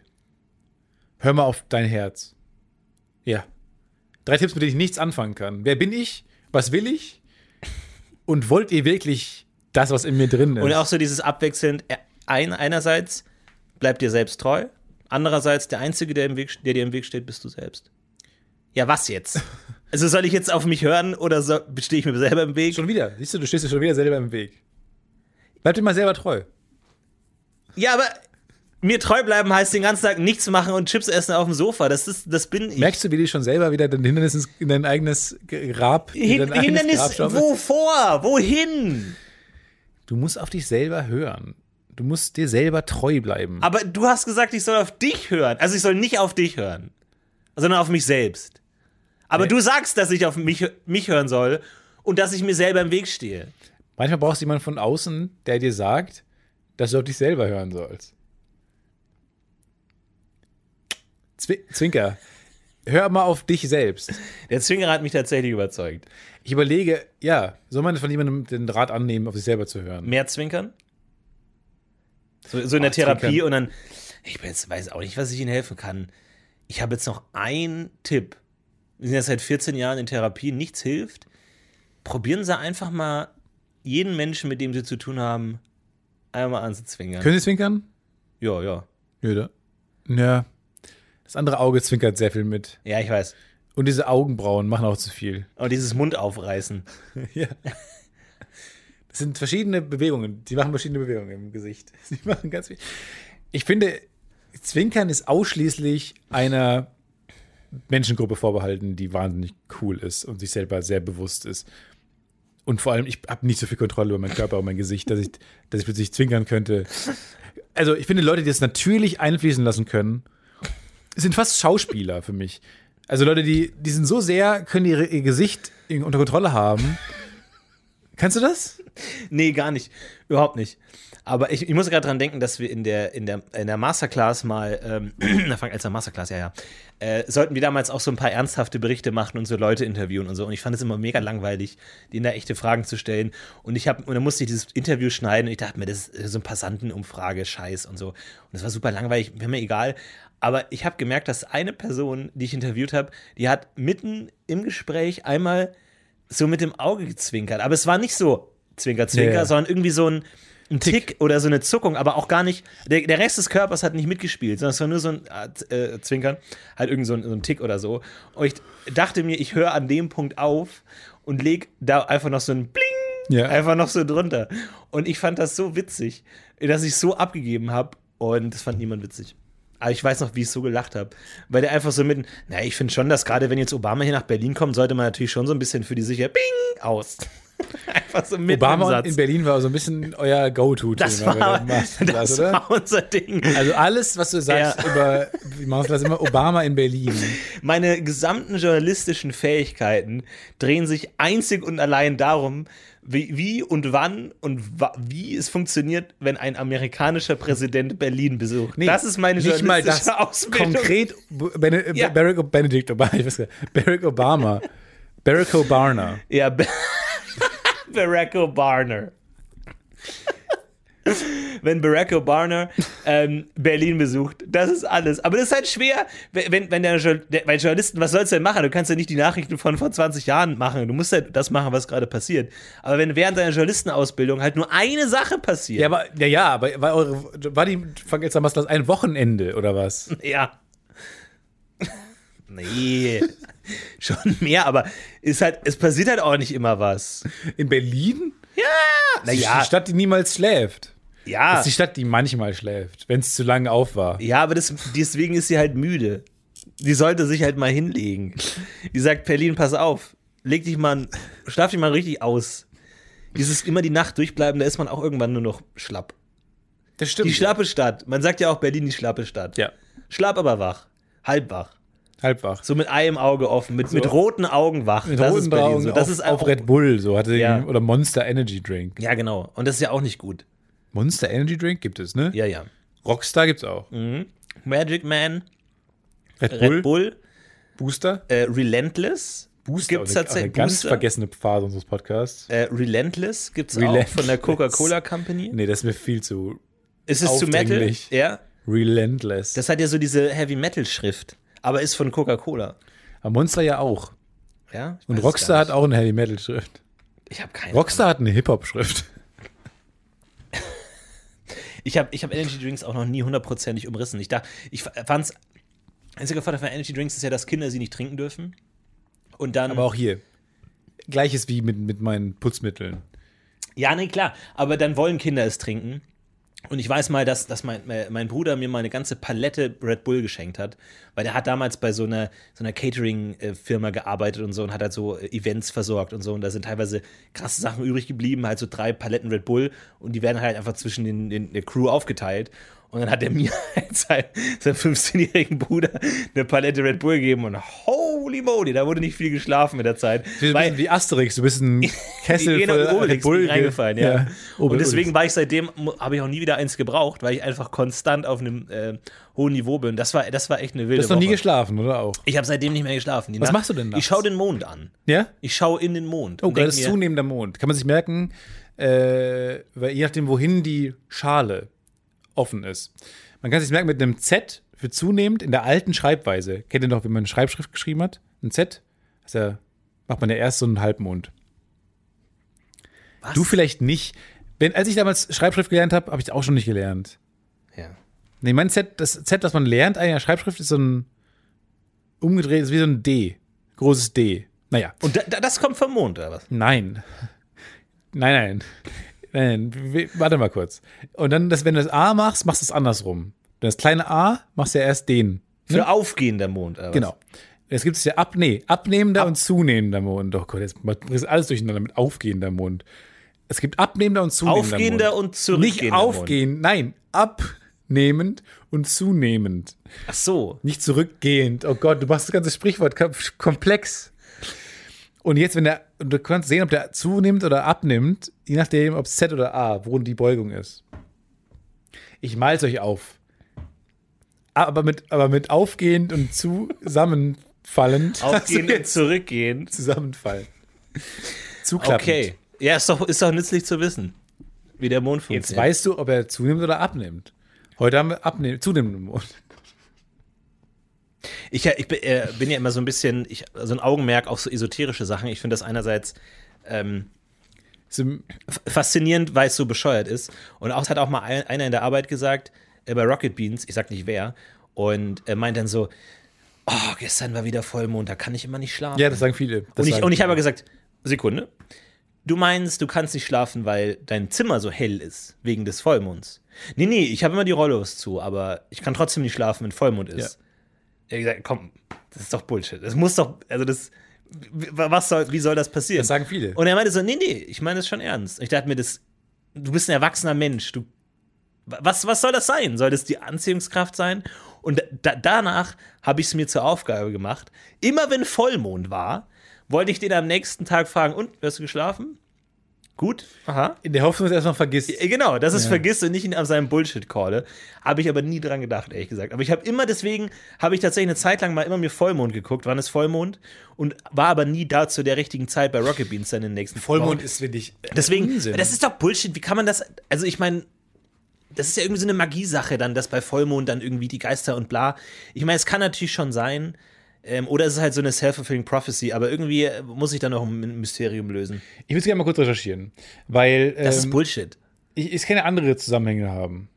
Hör mal auf dein Herz. Ja. Drei Tipps, mit denen ich nichts anfangen kann. Wer bin ich? Was will ich? Und wollt ihr wirklich das, was in mir drin ist? Und auch so dieses abwechselnd, ein, einerseits bleib dir selbst treu, andererseits der Einzige, der, im Weg, der dir im Weg steht, bist du selbst. Ja, was jetzt? Also soll ich jetzt auf mich hören oder so, stehe ich mir selber im Weg? Schon wieder. Siehst du, du stehst dir schon wieder selber im Weg. Bleib dir mal selber treu. Ja, aber mir treu bleiben heißt den ganzen Tag nichts machen und Chips essen auf dem Sofa. Das, ist, das bin ich. Merkst du, wie du schon selber wieder dein Hindernis ins- in dein eigenes Grab in Hin, dein eigenes Hindernis, Grab schaufelst? wovor? Wohin? Du musst auf dich selber hören. Du musst dir selber treu bleiben. Aber du hast gesagt, ich soll auf dich hören. Also ich soll nicht auf dich hören, sondern auf mich selbst. Aber Nee. du sagst, dass ich auf mich, mich hören soll und dass ich mir selber im Weg stehe. Manchmal brauchst du jemanden von außen, der dir sagt, dass du auf dich selber hören sollst. Zwi- Zwinker, hör mal auf dich selbst. Der Zwingerer hat mich tatsächlich überzeugt. Ich überlege, ja, soll man von jemandem den Rat annehmen, auf sich selber zu hören? Mehr zwinkern? So, so in der Oh, Therapie zwinkern. und dann, ich bin jetzt, weiß auch nicht, was ich Ihnen helfen kann. Ich habe jetzt noch einen Tipp. Wir sind jetzt seit vierzehn Jahren in Therapie, nichts hilft. Probieren Sie einfach mal jeden Menschen, mit dem Sie zu tun haben, einmal anzuzwinkern. Können Sie zwinkern? Ja, ja. Ja, da. Ja. Das andere Auge zwinkert sehr viel mit. Ja, ich weiß. Und diese Augenbrauen machen auch zu viel. Und dieses Mund aufreißen. Ja. Das sind verschiedene Bewegungen. Die machen verschiedene Bewegungen im Gesicht. Sie machen ganz viel. Ich finde, Zwinkern ist ausschließlich einer Menschengruppe vorbehalten, die wahnsinnig cool ist und sich selber sehr bewusst ist. Und vor allem, ich habe nicht so viel Kontrolle über meinen Körper und mein Gesicht, dass ich, dass ich plötzlich zwinkern könnte. Also, ich finde, Leute, die das natürlich einfließen lassen können, sind fast Schauspieler für mich. Also Leute, die, die sind so sehr, können ihre, ihr Gesicht unter Kontrolle haben. Kannst du das? Nee, gar nicht. Überhaupt nicht. Aber ich, ich muss gerade dran denken, dass wir in der, in der, in der Masterclass mal, ähm, als der Masterclass, ja, ja, äh, sollten wir damals auch so ein paar ernsthafte Berichte machen und so Leute interviewen und so. Und ich fand es immer mega langweilig, denen da echte Fragen zu stellen. Und ich habe, und dann musste ich dieses Interview schneiden und ich dachte mir, das ist so ein Passantenumfrage, Scheiß und so. Und das war super langweilig, wäre mir egal. Aber ich habe gemerkt, dass eine Person, die ich interviewt habe, die hat mitten im Gespräch einmal so mit dem Auge gezwinkert. Aber es war nicht so Zwinker, Zwinker, Ja, ja. sondern irgendwie so ein, ein Tick. oder so eine Zuckung, aber auch gar nicht, der, der Rest des Körpers hat nicht mitgespielt, sondern es war nur so ein äh, Zwinkern, halt irgend so ein, so ein Tick oder so. Und ich dachte mir, ich höre an dem Punkt auf und leg da einfach noch so ein Bling, Ja. einfach noch so drunter. Und ich fand das so witzig, dass ich so abgegeben habe und das fand niemand witzig. Aber ich weiß noch, wie ich so gelacht habe. Weil der einfach so mitten, naja, ich finde schon, dass gerade wenn jetzt Obama hier nach Berlin kommt, sollte man natürlich schon so ein bisschen für die Sicherheit, Bing, aus. Einfach so mitten im Obama Satz. in Berlin war so ein bisschen euer Go-To-Thema. Das war, bei der Masterclass, das oder? war unser Ding. Also alles, was du sagst Ja. über die Masterclass, immer Obama in Berlin. Meine gesamten journalistischen Fähigkeiten drehen sich einzig und allein darum, wie, wie und wann und wa wie es funktioniert, wenn ein amerikanischer Präsident Berlin besucht. Nee, das ist meine nicht mal journalistische das. Ausbildung. Konkret Bene Ja. Barack, Benedict Obama, ich weiß gar nicht, Barack Obama. Barack Obama. Ja, Ba- Barack Obama. Wenn Barack Obama ähm, Berlin besucht, das ist alles. Aber das ist halt schwer, wenn, wenn der, der weil Journalisten, was sollst du denn machen? Du kannst ja nicht die Nachrichten von vor zwanzig Jahren machen. Du musst halt das machen, was gerade passiert. Aber wenn während deiner Journalistenausbildung halt nur eine Sache passiert. Ja, aber, ja, ja, aber war, eure, war die jetzt am Masterclass ein Wochenende oder was? Ja. Nee. Schon mehr, aber ist halt, es passiert halt auch nicht immer was. In Berlin? Ja. Das ist Naja. die Stadt, die niemals schläft. Das Ja. ist die Stadt, die manchmal schläft, wenn es zu lange auf war. Ja, aber das, deswegen ist sie halt müde. Die sollte sich halt mal hinlegen. Die sagt, Berlin, pass auf, leg dich mal, schlaf dich mal richtig aus. Dieses immer die Nacht durchbleiben, da ist man auch irgendwann nur noch schlapp. Das stimmt. Die schlappe Stadt. Man sagt ja auch Berlin die schlappe Stadt. Ja. Schlapp, aber wach. Halb wach. Halbwach. So mit einem Auge offen, mit, mit roten Augen wach. Mit das roten ist Berlin Augen so. Das auf, ist auf auch, Red Bull, so hatte Ja. sie, oder Monster Energy Drink. Ja, genau. Und das ist ja auch nicht gut. Monster Energy Drink gibt es, ne? Ja, ja. Rockstar gibt's auch. Magic Man, Red Bull, Red Bull, Booster. äh, Relentless. Booster, Gibt's eine, eine tatsächlich ganz Booster? vergessene Phase unseres Podcasts. Äh, Relentless gibt's Relentless. auch von der Coca-Cola Company. Nee, das ist mir viel zu Ist es zu Metal? aufdringlich. Ja. relentless. Das hat ja so diese Heavy-Metal-Schrift, aber ist von Coca-Cola. Aber Monster ja auch. Ja? Ich Und weiß es Rockstar gar hat nicht. auch eine Heavy-Metal-Schrift. Ich habe keine Rockstar Ahnung. hat eine Hip-Hop-Schrift. Ich habe ich hab Energy Drinks auch noch nie hundertprozentig umrissen. Ich dachte, ich fand's. Einziger Vorteil von Energy Drinks ist ja, dass Kinder sie nicht trinken dürfen. Und dann. Aber auch hier. Gleiches wie mit, mit meinen Putzmitteln. Ja, nee, klar. Aber dann wollen Kinder es trinken. Und ich weiß mal, dass, dass mein, mein Bruder mir mal eine ganze Palette Red Bull geschenkt hat, weil der hat damals bei so einer, so einer Catering-Firma gearbeitet und so und hat halt so Events versorgt und so. Und da sind teilweise krasse Sachen übrig geblieben, halt so drei Paletten Red Bull und die werden halt einfach zwischen den, den der Crew aufgeteilt. Und dann hat er mir seinem sein fünfzehnjährigen Bruder eine Palette Red Bull gegeben und holy moly, da wurde nicht viel geschlafen mit der Zeit. Du bist ein bisschen wie Asterix, du bist ein Kessel genau, voll Obelix Red Bull reingefallen, ja. ja. Und Obelix. deswegen war ich seitdem, habe ich auch nie wieder eins gebraucht, weil ich einfach konstant auf einem äh, hohen Niveau bin. Das war, das war echt eine wilde Du hast noch nie Woche. geschlafen, oder auch? Ich habe seitdem nicht mehr geschlafen. Die Was Nacht- machst du denn nachts? Ich schaue den Mond an. Ja? Ich schaue in den Mond. Oh, und geil, denk das ist mir, zunehmender Mond. Kann man sich merken, äh, weil je nachdem, wohin die Schale offen ist. Man kann sich merken mit einem Z für zunehmend in der alten Schreibweise. Kennt ihr noch, wie man eine Schreibschrift geschrieben hat? Ein Z? Das ist ja, macht man ja erst so einen Halbmond. Was? Du vielleicht nicht. Wenn, als ich damals Schreibschrift gelernt habe, habe ich das auch schon nicht gelernt. Ja. Nee, mein Z, das Z, das man lernt an einer Schreibschrift, ist so ein umgedreht, ist wie so ein D. Großes D. Naja. Und da, da, das kommt vom Mond, oder was? Nein. Nein, nein. Nein, w- warte mal kurz. Und dann, das, wenn du das A machst, machst du es andersrum. Das kleine A machst du ja erst den. Für aufgehender Mond, oder was? Genau. Es gibt es ja ab, nee, abnehmender und zunehmender Mond. Doch Gott, jetzt bringst alles durcheinander mit aufgehender Mond. Es gibt abnehmender und zunehmender Aufgehender Mond. und zurückgehender Nicht aufgehend, nein, abnehmend und zunehmend. Ach so. Nicht zurückgehend. Oh Gott, du machst das ganze Sprichwort kom- komplex. Und jetzt, wenn der, und du kannst sehen, ob der zunimmt oder abnimmt, je nachdem, ob es Z oder A, wo die Beugung ist. Ich mal's euch auf. Aber mit, aber mit aufgehend und zusammenfallend. Aufgehend Also und zurückgehend. zusammenfallen. Zuklappend. Okay. Ja, ist doch, ist doch nützlich zu wissen, wie der Mond funktioniert. Jetzt weißt du, ob er zunimmt oder abnimmt. Heute haben wir abnehmen, zunehmenden Mond. Ich, ja- ich bin, äh, bin ja immer so ein bisschen, ich, so ein Augenmerk auf so esoterische Sachen. Ich finde das einerseits ähm, So, f- faszinierend, weil es so bescheuert ist. Und auch es hat auch mal ein, einer in der Arbeit gesagt, äh, bei Rocket Beans, ich sag nicht wer, und er meint dann so, oh, gestern war wieder Vollmond, da kann ich immer nicht schlafen. ja, das sagen viele. Das und ich, sagen und ich habe viele. gesagt, Sekunde, du meinst, du kannst nicht schlafen, weil dein Zimmer so hell ist, wegen des Vollmonds. Nee, nee, ich habe immer die Rollos zu, aber ich kann trotzdem nicht schlafen, wenn Vollmond ist. Er hat gesagt, komm, das ist doch Bullshit. Das muss doch, also das, was soll, wie soll das passieren? Das sagen viele. Und er meinte so, nee, nee, ich meine das schon ernst. Ich dachte mir, das, du bist ein erwachsener Mensch, du, was, was soll das sein? Soll das die Anziehungskraft sein? Und da, danach habe ich es mir zur Aufgabe gemacht, immer wenn Vollmond war, wollte ich den am nächsten Tag fragen, und, hast du geschlafen? Gut, aha. In der Hoffnung, dass er es noch vergisst. Äh, Genau, dass es Ja. vergisst und nicht ihn an seinem Bullshit calle. Habe ich aber nie dran gedacht, ehrlich gesagt. Aber ich habe immer, deswegen habe ich tatsächlich eine Zeit lang mal immer mir Vollmond geguckt, wann ist Vollmond, und war aber nie da zu der richtigen Zeit bei Rocket Beans dann in den nächsten Vollmond Wochen. ist wirklich Deswegen, Unsinn. das ist doch Bullshit. Wie kann man das, also ich meine, das ist ja irgendwie so eine Magiesache dann, dass bei Vollmond dann irgendwie die Geister und bla. Ich meine, es kann natürlich schon sein, ähm, oder es ist halt so eine self-fulfilling prophecy, aber irgendwie äh, muss ich da noch ein Mysterium lösen. Ich will es gerne mal kurz recherchieren, weil Das ist ähm, Bullshit. ich, ich keine andere Zusammenhänge haben.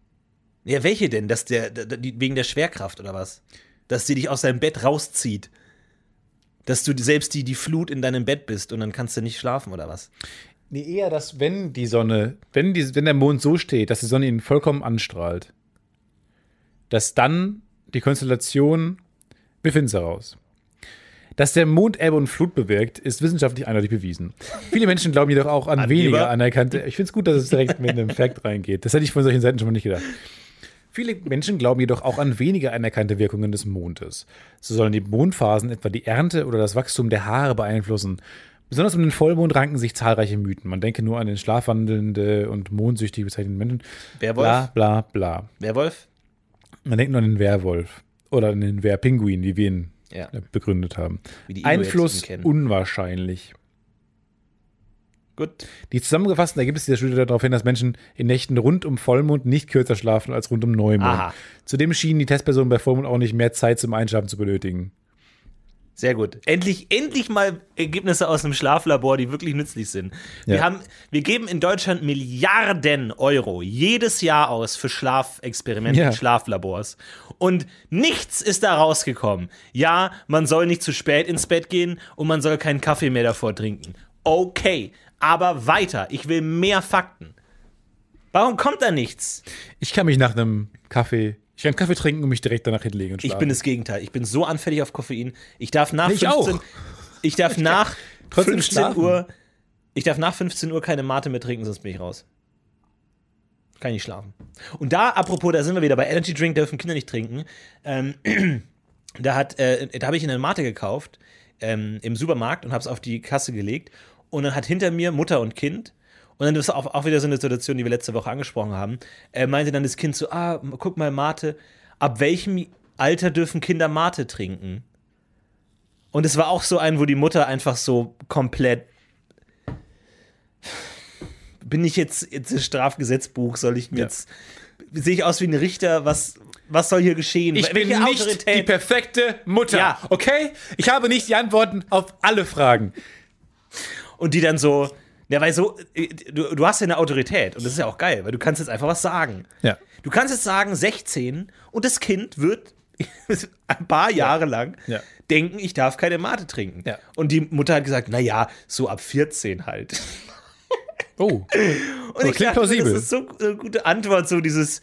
Ja, welche denn? Dass der, der, die, wegen der Schwerkraft oder was? Dass sie dich aus deinem Bett rauszieht. Dass du selbst die, die Flut in deinem Bett bist und dann kannst du nicht schlafen oder was? Nee, eher, dass wenn die Sonne, wenn, die, wenn der Mond so steht, dass die Sonne ihn vollkommen anstrahlt, dass dann die Konstellation, wir finden es heraus. Dass der Mond Ebbe und Flut bewirkt, ist wissenschaftlich eindeutig bewiesen. Viele Menschen glauben jedoch auch an Angeber. weniger anerkannte. Ich finde es gut, dass es direkt mit einem Fact reingeht. Das hätte ich von solchen Seiten schon mal nicht gedacht. Viele Menschen glauben jedoch auch an weniger anerkannte Wirkungen des Mondes. So sollen die Mondphasen etwa die Ernte oder das Wachstum der Haare beeinflussen. Besonders um den Vollmond ranken sich zahlreiche Mythen. Man denke nur an den schlafwandelnde und mondsüchtig bezeichneten Menschen. Werwolf? Bla, bla, bla. Werwolf? Man denkt nur an den Werwolf. Oder an den Wehrpinguin, wie wir ihn Ja. begründet haben. Wie die Inuits Einfluss ihn kennen. unwahrscheinlich. Gut. Die zusammengefassten Ergebnisse dieser Studie darauf hin, dass Menschen in Nächten rund um Vollmond nicht kürzer schlafen als rund um Neumond. Aha. Zudem schienen die Testpersonen bei Vollmond auch nicht mehr Zeit zum Einschlafen zu benötigen. Sehr gut. Endlich, endlich mal Ergebnisse aus einem Schlaflabor, die wirklich nützlich sind. Wir, Ja. haben, wir geben in Deutschland Milliarden Euro jedes Jahr aus für Schlafexperimente Ja. in Schlaflabors. Und nichts ist da rausgekommen. Ja, man soll nicht zu spät ins Bett gehen und man soll keinen Kaffee mehr davor trinken. Okay, aber weiter. Ich will mehr Fakten. Warum kommt da nichts? Ich kann mich nach einem Kaffee, ich kann Kaffee trinken und mich direkt danach hinlegen und schlafen. Ich bin das Gegenteil. Ich bin so anfällig auf Koffein. Ich darf nach Ich fünfzehn auch. Ich darf nach trotzdem fünfzehn schlafen. Uhr Ich darf nach fünfzehn Uhr keine Mate mehr trinken, sonst bin ich raus. Kann ich nicht schlafen. Und da, apropos, da sind wir wieder bei Energy Drink, dürfen Kinder nicht trinken. Ähm, da hat, äh, da habe ich eine Mate gekauft ähm, im Supermarkt und habe es auf die Kasse gelegt. Und dann hat hinter mir Mutter und Kind, und dann ist auch, auch wieder so eine Situation, die wir letzte Woche angesprochen haben, äh, meinte dann das Kind so, ah, guck mal, Mate, ab welchem Alter dürfen Kinder Mate trinken? Und es war auch so ein, wo die Mutter einfach so komplett, bin ich jetzt, jetzt das Strafgesetzbuch, soll ich mir Ja. jetzt, sehe ich aus wie ein Richter, was, was soll hier geschehen? Ich bin Welche nicht Autorität? die perfekte Mutter, Ja. okay? Ich habe nicht die Antworten auf alle Fragen. Und die dann so, ja, weil so, du, du hast ja eine Autorität und das ist ja auch geil, weil du kannst jetzt einfach was sagen. Ja. Du kannst jetzt sagen, sechzehn und das Kind wird ein paar Jahre lang Ja. denken, ich darf keine Mate trinken. Ja. Und die Mutter hat gesagt, naja, so ab vierzehn halt. Oh, Und klingt dachte, plausibel. Das ist so eine gute Antwort, so dieses,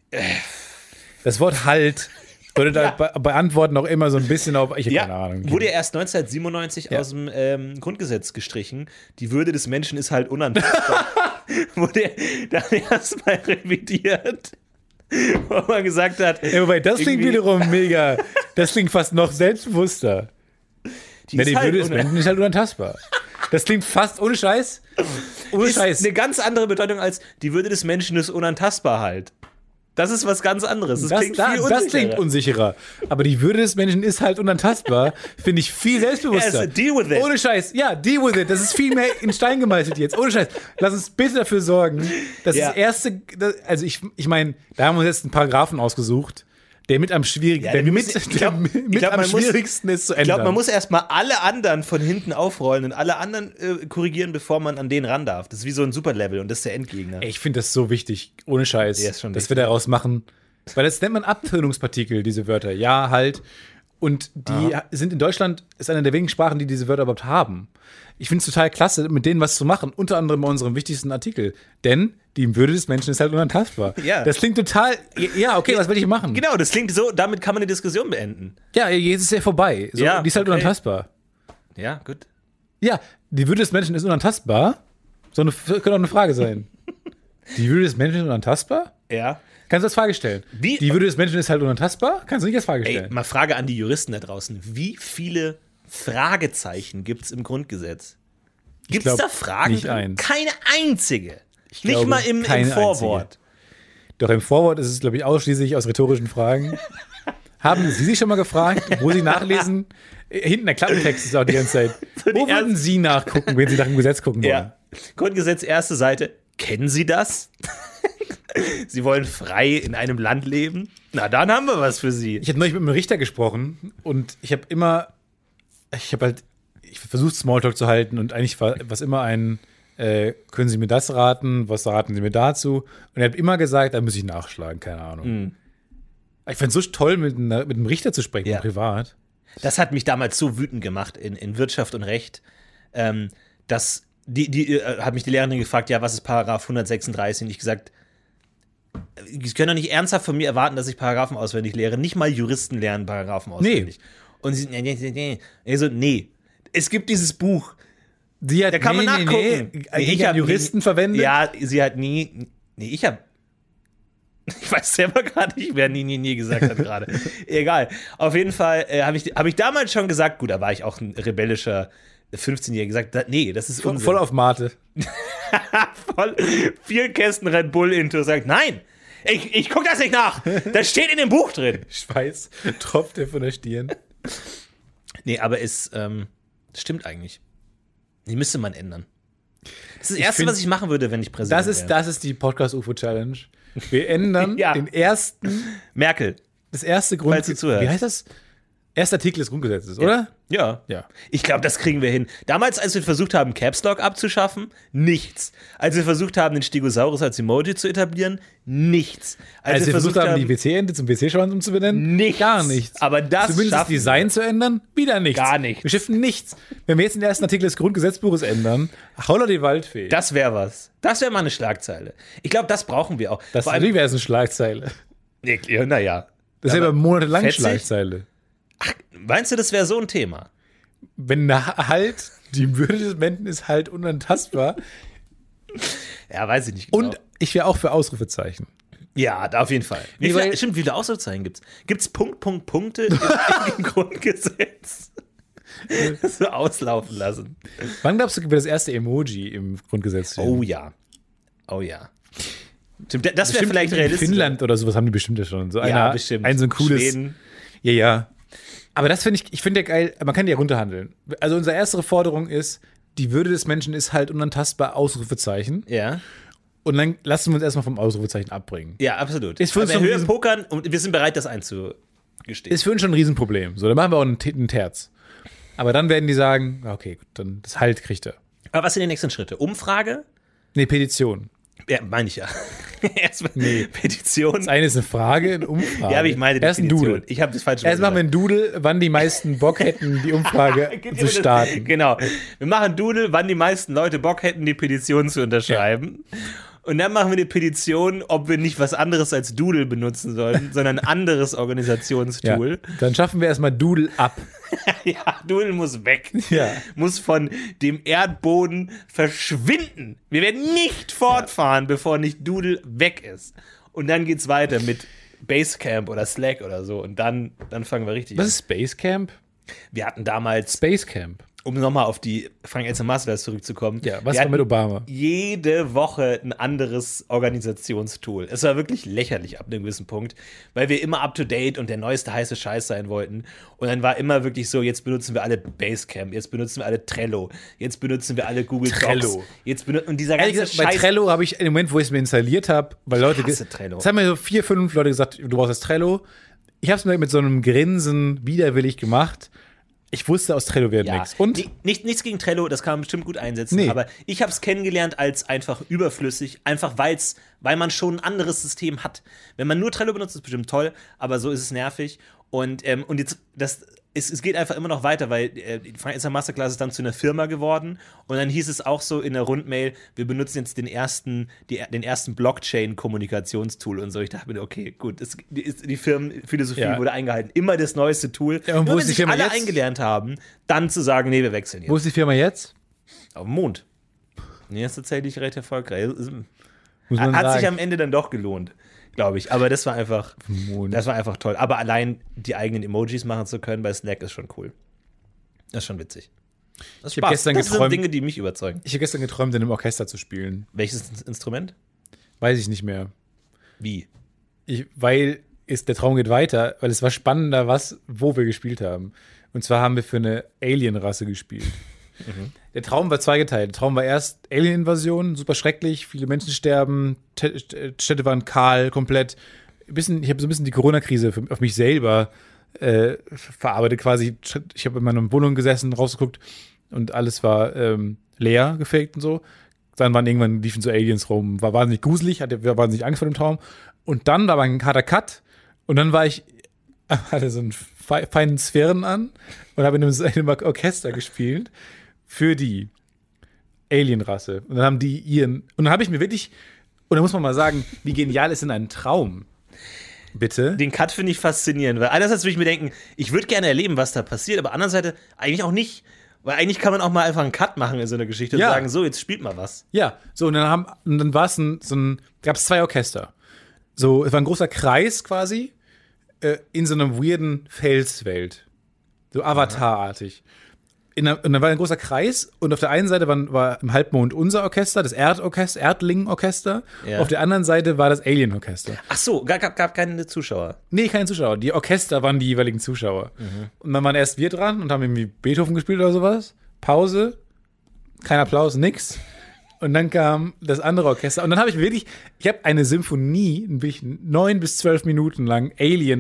das Wort halt würde da bei, bei Antworten auch immer so ein bisschen auf, ich habe ja, keine Ahnung. wurde erst neunzehnhundertsiebenundneunzig Ja. aus dem ähm, Grundgesetz gestrichen. Die Würde des Menschen ist halt unantastbar. Wurde dann erst mal revidiert, wo man gesagt hat, Ja, wobei, das klingt irgendwie- wiederum mega, das klingt fast noch selbstbewusster. die Ja, ist die halt Würde des una- Menschen ist halt unantastbar. Das klingt fast, ohne Scheiß, ohne ist Scheiß. eine ganz andere Bedeutung als die Würde des Menschen ist unantastbar halt. Das ist was ganz anderes. Das, Das, klingt da, viel das klingt unsicherer. unsicherer. Aber die Würde des Menschen ist halt unantastbar. Finde ich viel selbstbewusster. Ja, also deal with it. Ohne Scheiß. Ja, deal with it. Das ist viel mehr in Stein gemeißelt jetzt. Ohne Scheiß. Lass uns bitte dafür sorgen, dass Ja. das erste, das, also ich, ich meine, da haben wir uns jetzt einen Paragraphen ausgesucht, der mit am schwierigsten, Ja, der wir mit, müssen- ich der glaub- mit ich glaub, am man muss- schwierigsten ist zu Ich ändern. glaube, man muss erstmal alle anderen von hinten aufrollen und alle anderen äh, korrigieren, bevor man an den ran darf. Das ist wie so ein Superlevel und das ist der Endgegner. Ich finde das so wichtig, ohne Scheiß, Ja, ist schon dass wichtig. wir daraus machen. Weil das nennt man Abtönungspartikel, diese Wörter. Ja, halt. Und die sind in Deutschland, ist eine der wenigen Sprachen, die diese Wörter überhaupt haben. Ich finde es total klasse, mit denen was zu machen. Unter anderem bei unserem wichtigsten Artikel. Denn die Würde des Menschen ist halt unantastbar. Ja. Das klingt total, ja, okay, was will ich machen? Genau, das klingt so, damit kann man eine Diskussion beenden. Ja, jetzt ist ja vorbei. So, Ja, die ist halt okay. unantastbar. Ja, gut. Ja, die Würde des Menschen ist unantastbar. So eine, könnte auch eine Frage sein. Die Würde des Menschen ist unantastbar? Ja. Kannst du als Frage stellen? Wie- Die Würde des Menschen ist halt unantastbar? Kannst du nicht als Frage Ey, stellen? mal Frage an die Juristen da draußen. Wie viele Fragezeichen gibt es im Grundgesetz? Gibt es glaub, da Fragen? nicht drin? eins. Keine einzige. Nicht glaube, mal im, im keine Vorwort. Doch im Vorwort ist es, glaube ich, ausschließlich aus rhetorischen Fragen. Haben Sie sich schon mal gefragt, wo Sie nachlesen? Äh, Hinten der Klappentext ist auch die ganze Zeit. So die Wo würden ersten- Sie nachgucken, wenn Sie nach dem Gesetz gucken wollen? Ja. Grundgesetz, erste Seite. Kennen Sie das? Sie wollen frei in einem Land leben? Na, dann haben wir was für Sie. Ich habe neulich mit einem Richter gesprochen und ich habe immer, ich habe halt, ich versucht Smalltalk zu halten und eigentlich war was immer ein, äh, können Sie mir das raten, was raten Sie mir dazu? Und er hat immer gesagt, da muss ich nachschlagen, keine Ahnung. Ich fand es so toll, mit, einer, mit einem Richter zu sprechen, Ja. privat. Das hat mich damals so wütend gemacht in, in Wirtschaft und Recht, ähm, dass die, die äh, hat mich die Lehrerin gefragt, ja, was ist Paragraph hundertsechsunddreißig? Und ich gesagt, Sie können doch nicht ernsthaft von mir erwarten, dass ich Paragraphen auswendig lehre. Nicht mal Juristen lernen Paragraphen auswendig. Und sie, nee, nee, nee, nee. Ich so, nee. Es gibt dieses Buch. Sie hat, Da kann man nachgucken. Nee, nee. Ich habe Juristen verwendet. Ja, sie hat nie. Nee, ich habe. Ich weiß selber gar nicht, wer nie, nie, nie gesagt hat gerade. Egal. Auf jeden Fall äh, habe ich, hab ich damals schon gesagt, gut, da war ich auch ein rebellischer fünfzehnjähriger, gesagt, da, nee, das ist Voll, Unsinn. voll auf Mate. Voll vier Kästen Red Bull into, sagt, nein, ich, ich guck das nicht nach. Das steht in dem Buch drin. Schweiß tropft er von der Stirn. Nee, aber es ähm, stimmt eigentlich. Die müsste man ändern. Das ist das Erste, find, was ich machen würde, wenn ich Präsident Das ist, wäre. das ist die Podcast-U F O-Challenge. Wir ändern Ja. den ersten, Merkel. das erste Grund. Falls du zuhörst. Wie heißt das? Erster Artikel des Grundgesetzes, oder? Ja. Ja. Ich glaube, das kriegen wir hin. Damals, als wir versucht haben, Caps Lock abzuschaffen, nichts. Als wir versucht haben, den Stegosaurus als Emoji zu etablieren, nichts. Als, als wir versucht haben, die W C-Ente zum W C-Schwanz umzubenennen, nichts. Gar nichts. Aber das Zumindest das schaffen Design wir. zu ändern, wieder nichts. Gar nichts. Wir schiffen nichts. Wenn wir jetzt den ersten Artikel des Grundgesetzbuches ändern, holla die Waldfee. Das wäre was. Das wäre mal eine Schlagzeile. Ich glaube, das brauchen wir auch. Das Vor allem, wäre eine Schlagzeile. ja, naja. Das wäre aber monatelang fetzig? Schlagzeile. Ach, meinst du, das wäre so ein Thema? Wenn halt, die Würde des Menschen ist halt unantastbar. Ja, weiß ich nicht genau. Und ich wäre auch für Ausrufezeichen. Ja, da auf jeden Fall. Wie Nee, viele, weil- stimmt, wie viele Ausrufezeichen gibt es? Gibt es Punkt, Punkt, Punkte im, im Grundgesetz? So auslaufen lassen. Wann glaubst du, wird das erste Emoji im Grundgesetz stehen? Oh ja. Oh ja. Stimmt, das wäre Bestimmt vielleicht in realistisch. Finnland oder sowas haben die bestimmt ja schon. So Ja, einer, bestimmt. Ein so ein cooles. Schweden. Ja, ja. Aber das finde ich, ich finde ja geil, man kann die ja runterhandeln. Also unsere erste Forderung ist, die Würde des Menschen ist halt unantastbar, Ausrufezeichen. Ja. Und dann lassen wir uns erstmal vom Ausrufezeichen abbringen. Ja, absolut. Ist für uns Aber schon höher riesen- pokern und wir sind bereit, das einzugestehen. Ist für uns schon ein Riesenproblem. So, dann machen wir auch einen, T- einen Terz. Aber dann werden die sagen, okay, gut, dann das Halt kriegt er. Aber was sind die nächsten Schritte? Umfrage? Nee, Petition. Ja, meine ich ja. Erstmal Nee. Petition. Das eine ist eine Frage, eine Umfrage. Ja, aber ich meine Erst ein Definition. Doodle. Ich habe das falsch Erst machen wir ein Doodle, wann die meisten Bock hätten, die Umfrage zu starten. Genau. Wir machen Doodle, wann die meisten Leute Bock hätten, die Petition zu unterschreiben. Und dann machen wir eine Petition, ob wir nicht was anderes als Doodle benutzen sollen, sondern ein anderes Ja. Organisationstool. Dann schaffen wir erstmal Doodle ab. Ja, Doodle muss weg. Ja. Muss von dem Erdboden verschwinden. Wir werden nicht fortfahren, bevor nicht Doodle weg ist. Und dann geht's weiter mit Basecamp oder Slack oder so. Und dann, dann fangen wir richtig Was an. ist Basecamp? Wir hatten damals, Basecamp. um nochmal auf die Frank Elster Masterclass zurückzukommen. Ja, was wir war hatten mit Obama? Jede Woche ein anderes Organisationstool. Es war wirklich lächerlich ab einem gewissen Punkt, weil wir immer up to date und der neueste heiße Scheiß sein wollten. Und dann war immer wirklich so, jetzt benutzen wir alle Basecamp, jetzt benutzen wir alle Trello, jetzt benutzen wir alle Google Trello. Docs. Jetzt benu- und dieser Ehrlich ganze gesagt, bei Scheiß. Trello habe ich, im Moment, wo ich es mir installiert habe, weil Leute. hasse ge- Trello. Es haben mir so vier, fünf Leute gesagt, du brauchst das Trello. Ich habe es mir mit so einem Grinsen widerwillig gemacht. Ich wusste, aus Trello wird Ja, nichts. Und ni- nicht, nichts gegen Trello, das kann man bestimmt gut einsetzen, Nee. aber ich habe es kennengelernt als einfach überflüssig, einfach weil's, weil man schon ein anderes System hat. Wenn man nur Trello benutzt, ist es bestimmt toll, aber so ist es nervig. Und, ähm, und jetzt, das, es, es geht einfach immer noch weiter, weil äh, die Frank Elster Masterclass ist dann zu einer Firma geworden und dann hieß es auch so in der Rundmail, wir benutzen jetzt den ersten, die, den ersten Blockchain-Kommunikationstool und so. Ich dachte mir, okay, gut, es, die, die Firmenphilosophie Ja. wurde eingehalten. Immer das neueste Tool. Ja, und wo Nur ist wenn die sich Firma alle jetzt? eingelernt haben, dann zu sagen, nee, wir wechseln jetzt. wo ist die Firma jetzt? Auf dem Mond. Nee, ist tatsächlich recht erfolgreich. Muss man Hat sich sagen. am Ende dann doch gelohnt, glaube ich. Aber das war einfach, Mond. das war einfach toll. Aber allein die eigenen Emojis machen zu können bei Slack ist schon cool. Das ist schon witzig. Das, Ich hab Spaß. gestern das sind geträumt- Dinge, die mich überzeugen. Ich habe gestern geträumt, in einem Orchester zu spielen. Welches Ins- Instrument? Weiß ich nicht mehr. Wie? Ich, weil ist, der Traum geht weiter, weil es war spannender, was, wo wir gespielt haben. Und zwar haben wir für eine Alien-Rasse gespielt. Der Traum war zweigeteilt. Der Traum war erst Alien-Invasion, super schrecklich, viele Menschen sterben, T- T- Städte waren kahl, komplett. Ein bisschen, ich habe so ein bisschen die Corona-Krise für, auf mich selber äh, verarbeitet quasi. Ich habe in meiner Wohnung gesessen, rausgeguckt und alles war ähm, leer, gefaked und so. Dann waren irgendwann liefen so Aliens rum, war wahnsinnig gruselig, hatte war wahnsinnig Angst vor dem Traum. Und dann war ein harter Cut und dann war ich, hatte so einen fe- feinen Sphären an und habe in einem, in einem Orchester gespielt für die Alien-Rasse. Und dann haben die ihren, und dann habe ich mir wirklich, und da muss man mal sagen, wie genial ist denn ein Traum? Bitte? Den Cut finde ich faszinierend, weil einerseits würde ich mir denken, ich würde gerne erleben, was da passiert, aber andererseits eigentlich auch nicht, weil eigentlich kann man auch mal einfach einen Cut machen in so einer Geschichte Ja. und sagen, so, jetzt spielt mal was. Ja, so, und dann haben, und dann war es ein, so ein, gab es zwei Orchester. So, es war ein großer Kreis quasi, äh, in so einer weirden Felswelt. So Avatar-artig. In einer, und dann war ein großer Kreis und auf der einen Seite war, war im Halbmond unser Orchester, das Erdorchester, Erdling-Orchester. Ja. Auf der anderen Seite war das Alien-Orchester. Ach so, gab, gab, gab keine Zuschauer. Nee, keine Zuschauer. Die Orchester waren die jeweiligen Zuschauer. Und dann waren erst wir dran und haben irgendwie Beethoven gespielt oder sowas. Pause. Kein Applaus, nix. Und dann kam das andere Orchester. Und dann habe ich wirklich, ich habe eine Symphonie, ein bisschen neun bis zwölf Minuten lang Alien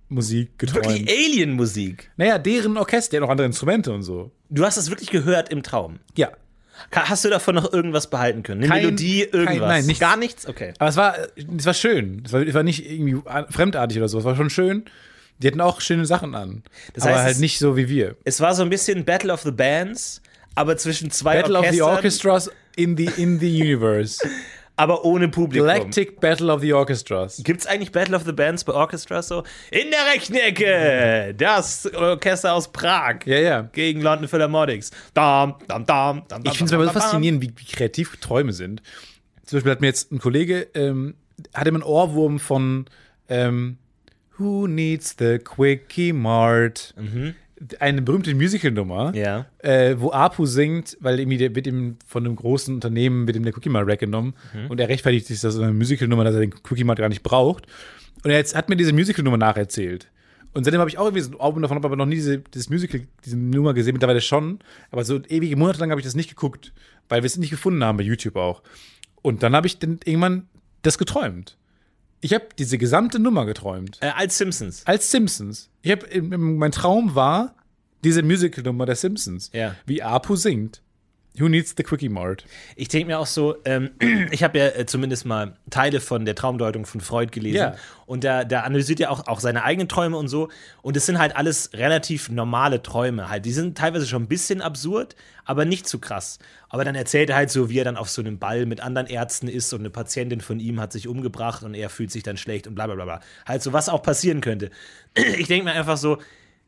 Alien-Musik geträumt. Wirklich Alien-Musik? Naja, deren Orchester, der hat noch andere Instrumente und so. Du hast das wirklich gehört im Traum? Ja. Ka- Hast du davon noch irgendwas behalten können? Eine Kein- Melodie, irgendwas? kein- nein, nichts. Gar nichts? Okay. Aber es war, es war schön. Es war, es war nicht irgendwie fremdartig oder so. Es war schon schön. Die hatten auch schöne Sachen an. Das aber heißt, halt es- nicht so wie wir. Es war so ein bisschen Battle of the Bands, aber zwischen zwei Battle of the Orchestern, Orchestras in the, in the Universe. aber ohne Publikum. Galactic Battle of the Orchestras. Gibt's eigentlich Battle of the Bands bei Orchestras so? In der Rechnecke, das Orchester aus Prag Ja, ja. gegen London Philharmonics. Dam, dam, dam, dam, Ich finde es aber so faszinierend, wie, wie kreativ Träume sind. Zum Beispiel hat mir jetzt ein Kollege, ähm, hatte mir einen Ohrwurm von ähm, Who Needs the Quickie Mart? Eine berühmte Musical-Nummer, Ja. äh, wo Apu singt, weil irgendwie der wird ihm von einem großen Unternehmen wird ihm der Quickie Mart weggenommen und er rechtfertigt sich, dass eine Musical-Nummer, dass er den Quickie Mart gar nicht braucht. Und er jetzt hat mir diese Musical-Nummer nacherzählt. Und seitdem habe ich auch irgendwie so ein Album davon, aber noch nie diese, dieses Musical, diese Nummer gesehen, mittlerweile schon. Aber so ewige Monate lang habe ich das nicht geguckt, weil wir es nicht gefunden haben bei YouTube auch. Und dann habe ich dann irgendwann das geträumt. Ich habe diese gesamte Nummer geträumt. Äh, als Simpsons. Als Simpsons. Ich habe mein Traum war diese Musical-Nummer der Simpsons. Ja. Wie Apu singt. Who needs the Quickie Mart? Ich denke mir auch so, ähm, ich habe ja äh, zumindest mal Teile von der Traumdeutung von Freud gelesen. Ja. Und da, da analysiert er auch, auch seine eigenen Träume und so. Und es sind halt alles relativ normale Träume halt. Die sind teilweise schon ein bisschen absurd, aber nicht zu krass. Aber dann erzählt er halt so, wie er dann auf so einem Ball mit anderen Ärzten ist und eine Patientin von ihm hat sich umgebracht und er fühlt sich dann schlecht und bla bla bla bla. Halt so, was auch passieren könnte. Ich denke mir einfach so,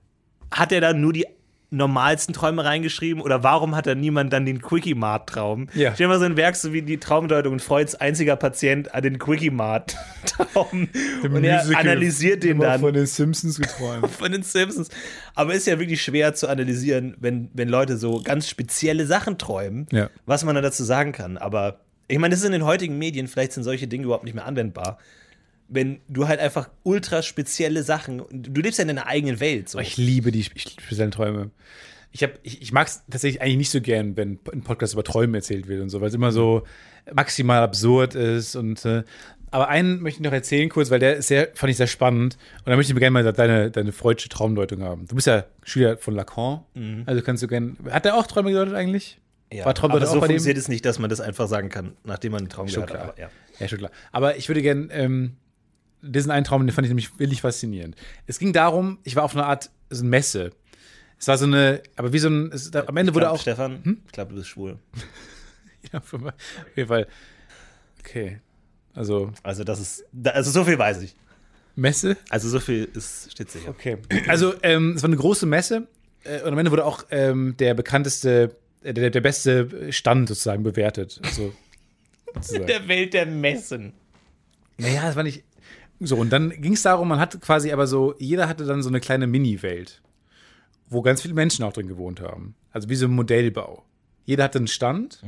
hat er dann nur die normalsten Träume reingeschrieben oder warum hat da niemand dann den Quickie-Mart-Traum? Ja. Stell dir mal so ein Werk so wie die Traumdeutung und Freuds einziger Patient hat den Quickie-Mart-Traum und er analysiert den dann Von den Simpsons geträumt. von den Simpsons. Aber ist ja wirklich schwer zu analysieren, wenn, wenn Leute so ganz spezielle Sachen träumen, Ja. was man da dazu sagen kann. Aber ich meine, das ist in den heutigen Medien, vielleicht sind solche Dinge überhaupt nicht mehr anwendbar. Wenn du halt einfach ultra spezielle Sachen, du lebst ja in deiner eigenen Welt. So. Ich liebe die speziellen Träume. Ich, hab, ich, ich mag es tatsächlich eigentlich nicht so gern, wenn ein Podcast über Träume erzählt wird und so, weil es immer so maximal absurd ist. Und, äh, aber einen möchte ich noch erzählen kurz, weil der ist sehr, fand ich sehr spannend. Und da möchte ich gerne mal deine, deine freudsche Traumdeutung haben. Du bist ja Schüler von Lacan, Mhm. also kannst du gerne. Hat der auch Träume gedeutet eigentlich? Ja, War Traumdeutung aber so auch bei dem? funktioniert es nicht, dass man das einfach sagen kann, nachdem man einen Traum Schon gehört hat. klar. Aber, ja. Ja, schon klar. Aber ich würde gerne, ähm, diesen einen Traum, den fand ich nämlich wirklich faszinierend. Es ging darum, ich war auf einer Art so eine Messe. Es war so eine, aber wie so ein, es, da, am Ende Ich wurde glaub, auch. Stefan, ich glaube, du bist schwul. Ja, auf jeden Fall. Okay. Also, Also, das ist, da- also so viel weiß ich. Messe? Also, so viel ist, steht sicher. Okay. Also, ähm, es war eine große Messe äh, und am Ende wurde auch ähm, der bekannteste, äh, der, der beste Stand sozusagen bewertet. Also, sozusagen. Der Welt der Messen. Naja, das war nicht. So, und dann ging es darum, man hat quasi aber so, jeder hatte dann so eine kleine Mini-Welt, wo ganz viele Menschen auch drin gewohnt haben. Also wie so ein Modellbau. Jeder hatte einen Stand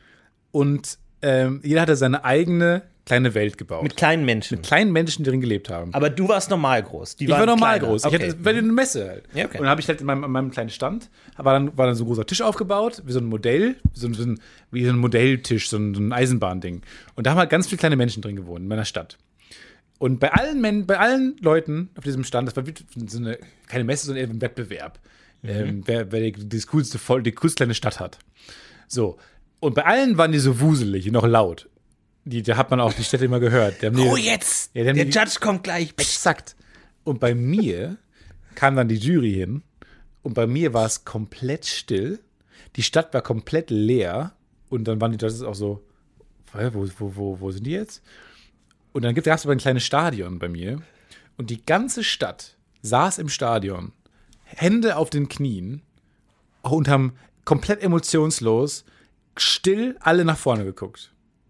und ähm, jeder hatte seine eigene kleine Welt gebaut. Mit kleinen Menschen. kleinen Menschen, die drin gelebt haben. Aber du warst normal groß. Die ich war waren normal kleiner. groß. Ich Okay. hatte, war eine Messe halt. Ja, okay. Und dann habe ich halt in meinem, an meinem kleinen Stand, war dann, war dann so ein großer Tisch aufgebaut, wie so ein Modell, wie so ein, so ein, wie so ein Modelltisch, so ein, so ein Eisenbahnding. Und da haben halt ganz viele kleine Menschen drin gewohnt in meiner Stadt. Und bei allen, Men bei allen Leuten auf diesem Stand, das war wie so eine, keine Messe, sondern eher ein Wettbewerb, ähm, wer, wer die, das coolste, voll, die coolste kleine Stadt hat. So. Und bei allen waren die so wuselig und auch laut. Die, da hat man auch die Städte immer gehört. Die haben die, Oh, jetzt! Ja, die haben der die- Judge kommt gleich. Exakt. Und bei mir kam dann die Jury hin und bei mir war es komplett still. Die Stadt war komplett leer und dann waren die Judges auch so, hä, wo, wo, wo, wo sind die jetzt? Und dann gab es aber ein kleines Stadion bei mir und die ganze Stadt saß im Stadion, Hände auf den Knien und haben komplett emotionslos, still alle nach vorne geguckt.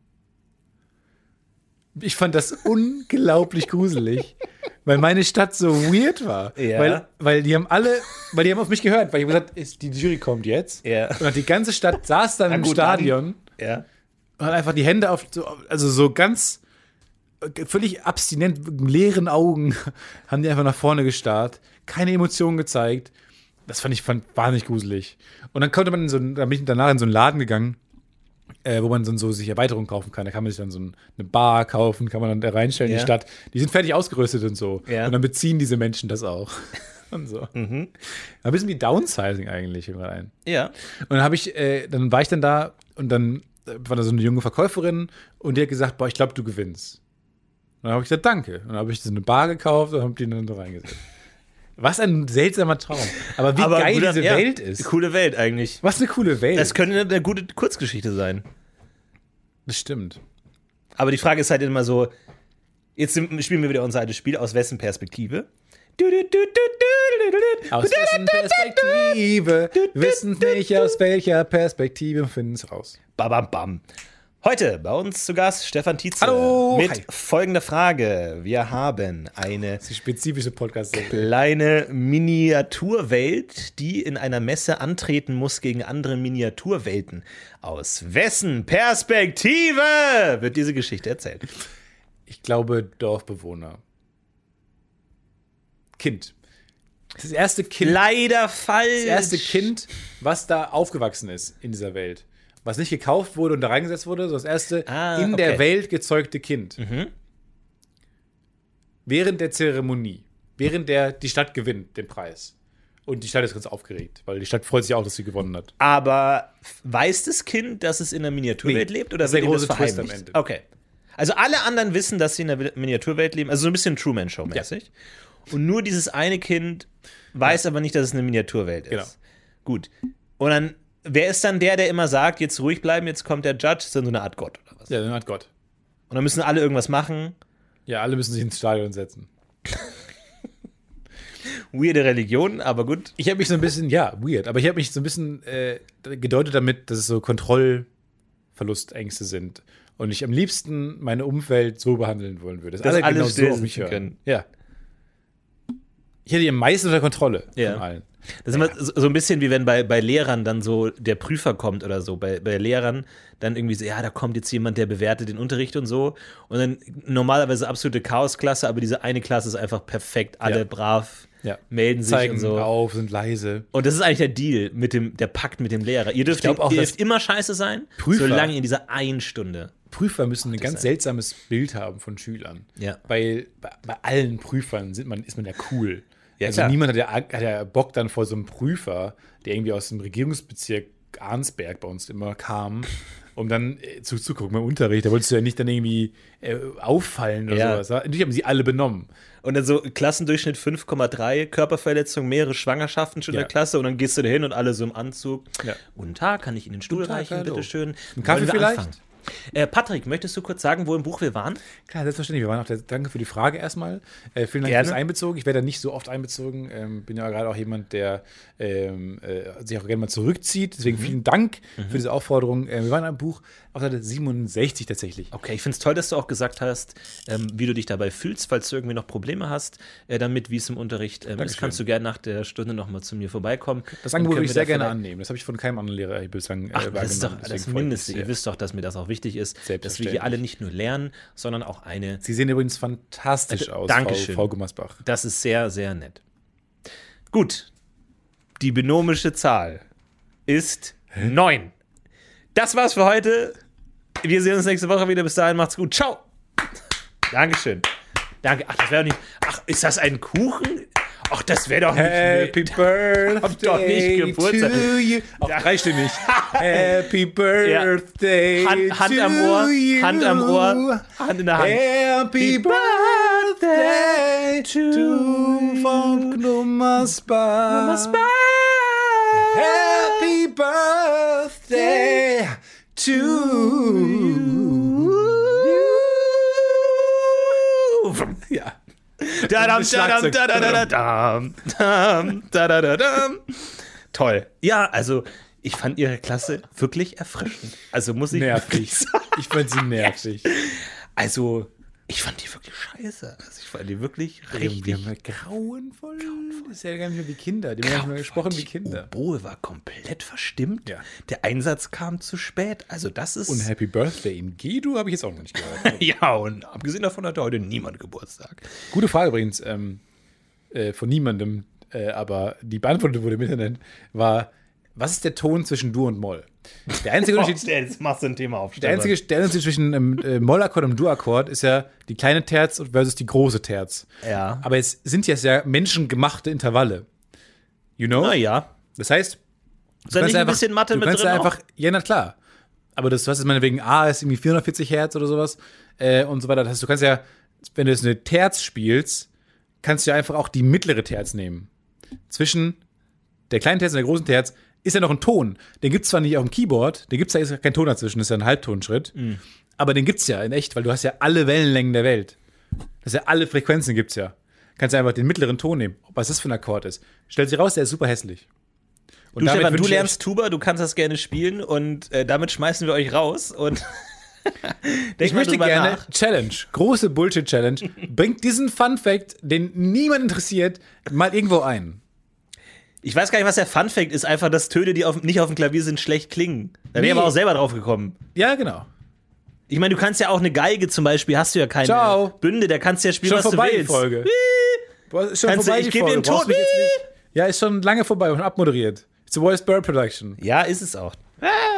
Ich fand das unglaublich gruselig, weil meine Stadt so weird war. Ja. Weil, weil die haben alle, weil die haben auf mich gehört, weil ich habe gesagt, ist, die Jury kommt jetzt. Ja. Und die ganze Stadt saß dann Na im gut, Stadion Ja. und hat einfach die Hände auf, so, also so ganz äh, völlig abstinent, mit leeren Augen, haben die einfach nach vorne gestarrt, keine Emotionen gezeigt. Das fand ich fand wahnsinnig gruselig. Und dann konnte man in so, dann bin ich danach in so einen Laden gegangen, äh, wo man dann so sich Erweiterungen kaufen kann. Da kann man sich dann so ein, eine Bar kaufen, kann man dann da reinstellen in Ja. die Stadt. Die sind fertig ausgerüstet und so. Ja. Und dann beziehen diese Menschen das auch. Und so. Mhm. Ein bisschen wie Downsizing eigentlich immer ein. Ja. Und dann habe ich, äh, dann war ich dann da und dann war da so eine junge Verkäuferin und die hat gesagt, boah, ich glaube, du gewinnst. Und dann habe ich gesagt, danke. Und dann habe ich so eine Bar gekauft und habe die dann so reingesetzt. Was ein seltsamer Traum. Aber wie Aber geil guter- diese ja, Welt ist. Coole Welt eigentlich. Was eine coole Welt. Das könnte eine gute Kurzgeschichte sein. Das stimmt. Aber die Frage ist halt immer so, jetzt sind- spielen wir wieder unser altes Spiel, aus wessen Perspektive? Aus wessen Perspektive? Wissen nicht, aus welcher Perspektive, finden es raus. Bam, bam, bam. Heute bei uns zu Gast Stefan Tietze Hallo. mit Hi. folgender Frage. Wir haben eine Das ist die spezifische Podcast-Serie. kleine Miniaturwelt, die in einer Messe antreten muss gegen andere Miniaturwelten. Aus wessen Perspektive wird diese Geschichte erzählt? Ich glaube, Dorfbewohner. Kind. Das ist das erste Kind. Leider falsch. Das erste Kind, was da aufgewachsen ist in dieser Welt. Was nicht gekauft wurde und da reingesetzt wurde, sondern das erste Ah, in der okay. Welt gezeugte Kind. Während der Zeremonie, während der die Stadt gewinnt den Preis. Und die Stadt ist ganz aufgeregt, weil die Stadt freut sich auch, dass sie gewonnen hat. Aber weiß das Kind, dass es in der Miniaturwelt Nee, lebt? Oder das ist der wird ihm große Twist verheimlicht? am Ende. Okay. Also alle anderen wissen, dass sie in der Miniaturwelt leben. Also so ein bisschen Truman-Show-mäßig. Und nur dieses eine Kind weiß aber nicht, dass es eine Miniaturwelt ist. Genau. Gut. Und dann, wer ist dann der, der immer sagt, jetzt ruhig bleiben, jetzt kommt der Judge? Ist dann so eine Art Gott oder was? Ja, dann hat Gott. Und dann müssen alle irgendwas machen. Ja, alle müssen sich ins Stadion setzen. Weirde Religion, aber gut. Ich habe mich so ein bisschen, ja, weird, aber ich habe mich so ein bisschen äh, gedeutet damit, dass es so Kontrollverlustängste sind. Und ich am liebsten meine Umwelt so behandeln wollen würde. Dass alle genau still auf mich sitzen hören. können. Ja. Ich hätte die am meisten unter Kontrolle Ja. von allen. Das ist immer so so ein bisschen wie wenn bei, bei Lehrern dann so der Prüfer kommt oder so. Bei, bei Lehrern dann irgendwie so, ja, da kommt jetzt jemand, der bewertet den Unterricht und so. Und dann normalerweise absolute Chaosklasse, aber diese eine Klasse ist einfach perfekt. Alle Ja. brav, Ja. melden sich Zeigen und so. auf, sind leise. Und das ist eigentlich der Deal mit dem, der Pakt mit dem Lehrer. Ihr dürft, glaub auch, ihr dass dürft immer scheiße sein, Prüfer- solange in dieser einen Stunde. Prüfer müssen ein das ganz sein. seltsames Bild haben von Schülern. Ja. Weil bei, bei allen Prüfern sind man, ist man ja cool. Ja, also klar. niemand hat ja, hat ja Bock dann vor so einem Prüfer, der irgendwie aus dem Regierungsbezirk Arnsberg bei uns immer kam, um dann äh, zuzugucken beim Unterricht. Da wolltest du ja nicht dann irgendwie äh, auffallen oder Ja. sowas. Ja? Natürlich haben sie alle benommen. Und dann so Klassendurchschnitt fünf Komma drei, Körperverletzung, mehrere Schwangerschaften schon in Ja. der Klasse und dann gehst du da hin und alle so im Anzug. Ja. Guten Tag, kann ich Ihnen den Stuhl Guten Tag, reichen, hallo. bitteschön. Ein Kaffee Wollen wir vielleicht? anfangen? Äh, Patrick, möchtest du kurz sagen, wo im Buch wir waren? Klar, selbstverständlich. Wir waren auch der, danke für die Frage erstmal. Äh, vielen Dank Gerne. fürs Einbezogen. Ich werde da nicht so oft einbezogen. Ähm, bin ja gerade auch jemand, der ähm, äh, sich auch gerne mal zurückzieht. Deswegen vielen Dank für diese Aufforderung. Äh, wir waren am Buch auf Seite siebenundsechzig tatsächlich. Okay, ich finde es toll, dass du auch gesagt hast, ähm, wie du dich dabei fühlst, falls du irgendwie noch Probleme hast, äh, damit, wie es im Unterricht ähm, ist, Dankeschön. kannst du gerne nach der Stunde nochmal zu mir vorbeikommen. Das Dann Angebot können würde ich wir sehr da gerne vielleicht- annehmen. Das habe ich von keinem anderen Lehrer bislang äh, Ach, das ist doch wahrgenommen. das Deswegen freut Mindeste. mich Ihr sehr. wisst doch, dass mir das auch wichtig ist, dass wir Selbstverständlich. hier alle nicht nur lernen, sondern auch eine. Sie sehen übrigens fantastisch aus, Dankeschön. Frau, Frau Gummersbach. Das ist sehr, sehr nett. Gut. Die binomische Zahl ist neun. Das war's für heute. Wir sehen uns nächste Woche wieder. Bis dahin, macht's gut. Ciao. Dankeschön. Danke. Ach, das wäre doch nicht. Ach, ist das ein Kuchen? Ach, das wäre doch nicht. Happy Birthday Hab doch nicht Geburtstag. to you. Auch Ja. dreistimmig. Happy Birthday Hand, Hand to am Ohr, you. Hand am Ohr, Hand in der Hand. Happy Birthday to von Gummersbach. Happy Birthday to you. Ja. Dadam, Das dadam, Schlagzeug. dadadadam, dam, dadadadam. Toll. Ja, also ich fand ihre Klasse wirklich erfrischend. Also muss ich wirklich Nervig. sagen. Ich fand sie nervig. Also ich fand die wirklich scheiße. Also ich fand die wirklich Die richtig. haben ja grauenvoll. Das ist ja gar nicht mehr wie Kinder. Die haben ja nicht mehr gesprochen wie Kinder. Die Oboe war komplett verstimmt. Ja. Der Einsatz kam zu spät. Also das ist. Und Happy Birthday in G-Du habe ich jetzt auch noch nicht gehört. ja, und abgesehen davon hatte heute niemand Geburtstag. Gute Frage übrigens ähm, äh, von niemandem, äh, aber die beantwortet wurde im Internet, war, was ist der Ton zwischen Dur und Moll? Der einzige Unterschied, Oh, jetzt machst du ein Thema auf. der einzige der Unterschied zwischen einem äh, Mollakkord und einem Dur-Akkord ist ja die kleine Terz versus die große Terz. Ja. Aber es sind jetzt ja menschengemachte Intervalle. You know? Naja. Das heißt, Ist da nicht ein bisschen Mathe du mit kannst drin ja einfach, ja, na klar. Aber das, was ist meinetwegen, A ist irgendwie vierhundertvierzig Hertz oder sowas äh, und so weiter. Das heißt, du kannst ja, wenn du jetzt eine Terz spielst, kannst du ja einfach auch die mittlere Terz nehmen. Zwischen der kleinen Terz und der großen Terz ist ja noch ein Ton. Den gibt es zwar nicht auf dem Keyboard, den gibt es da ist kein Ton dazwischen, das ist ja ein Halbtonschritt. Mhm. Aber den gibt es ja in echt, weil du hast ja alle Wellenlängen der Welt. Das ist ja alle Frequenzen gibt es ja. Kannst du einfach den mittleren Ton nehmen, was das für ein Akkord ist. Stellt sich raus, der ist super hässlich. Und Du, Stefan, du wünsche ich lernst Tuba, du kannst das gerne spielen und äh, damit schmeißen wir euch raus und denk Ich mal möchte drüber gerne nach. Challenge, große Bullshit-Challenge, bringt diesen Fun-Fact, den niemand interessiert, mal irgendwo ein. Ich weiß gar nicht, was der Funfact ist, einfach, dass Töne, die auf, nicht auf dem Klavier sind, schlecht klingen. Da wäre Nee. ich aber auch selber drauf gekommen. Ja, genau. Ich meine, du kannst ja auch eine Geige zum Beispiel, hast du ja keine Ciao. Bünde, da kannst du ja spielen, Schon was du vorbei die willst. Folge. Boah, ist schon Kannst du- vorbei ich die gebe dir Folge. einen Brauchst Ton. mich jetzt nicht- Ja, ist schon lange vorbei und abmoderiert. It's the worst bird production. Ja, ist es auch.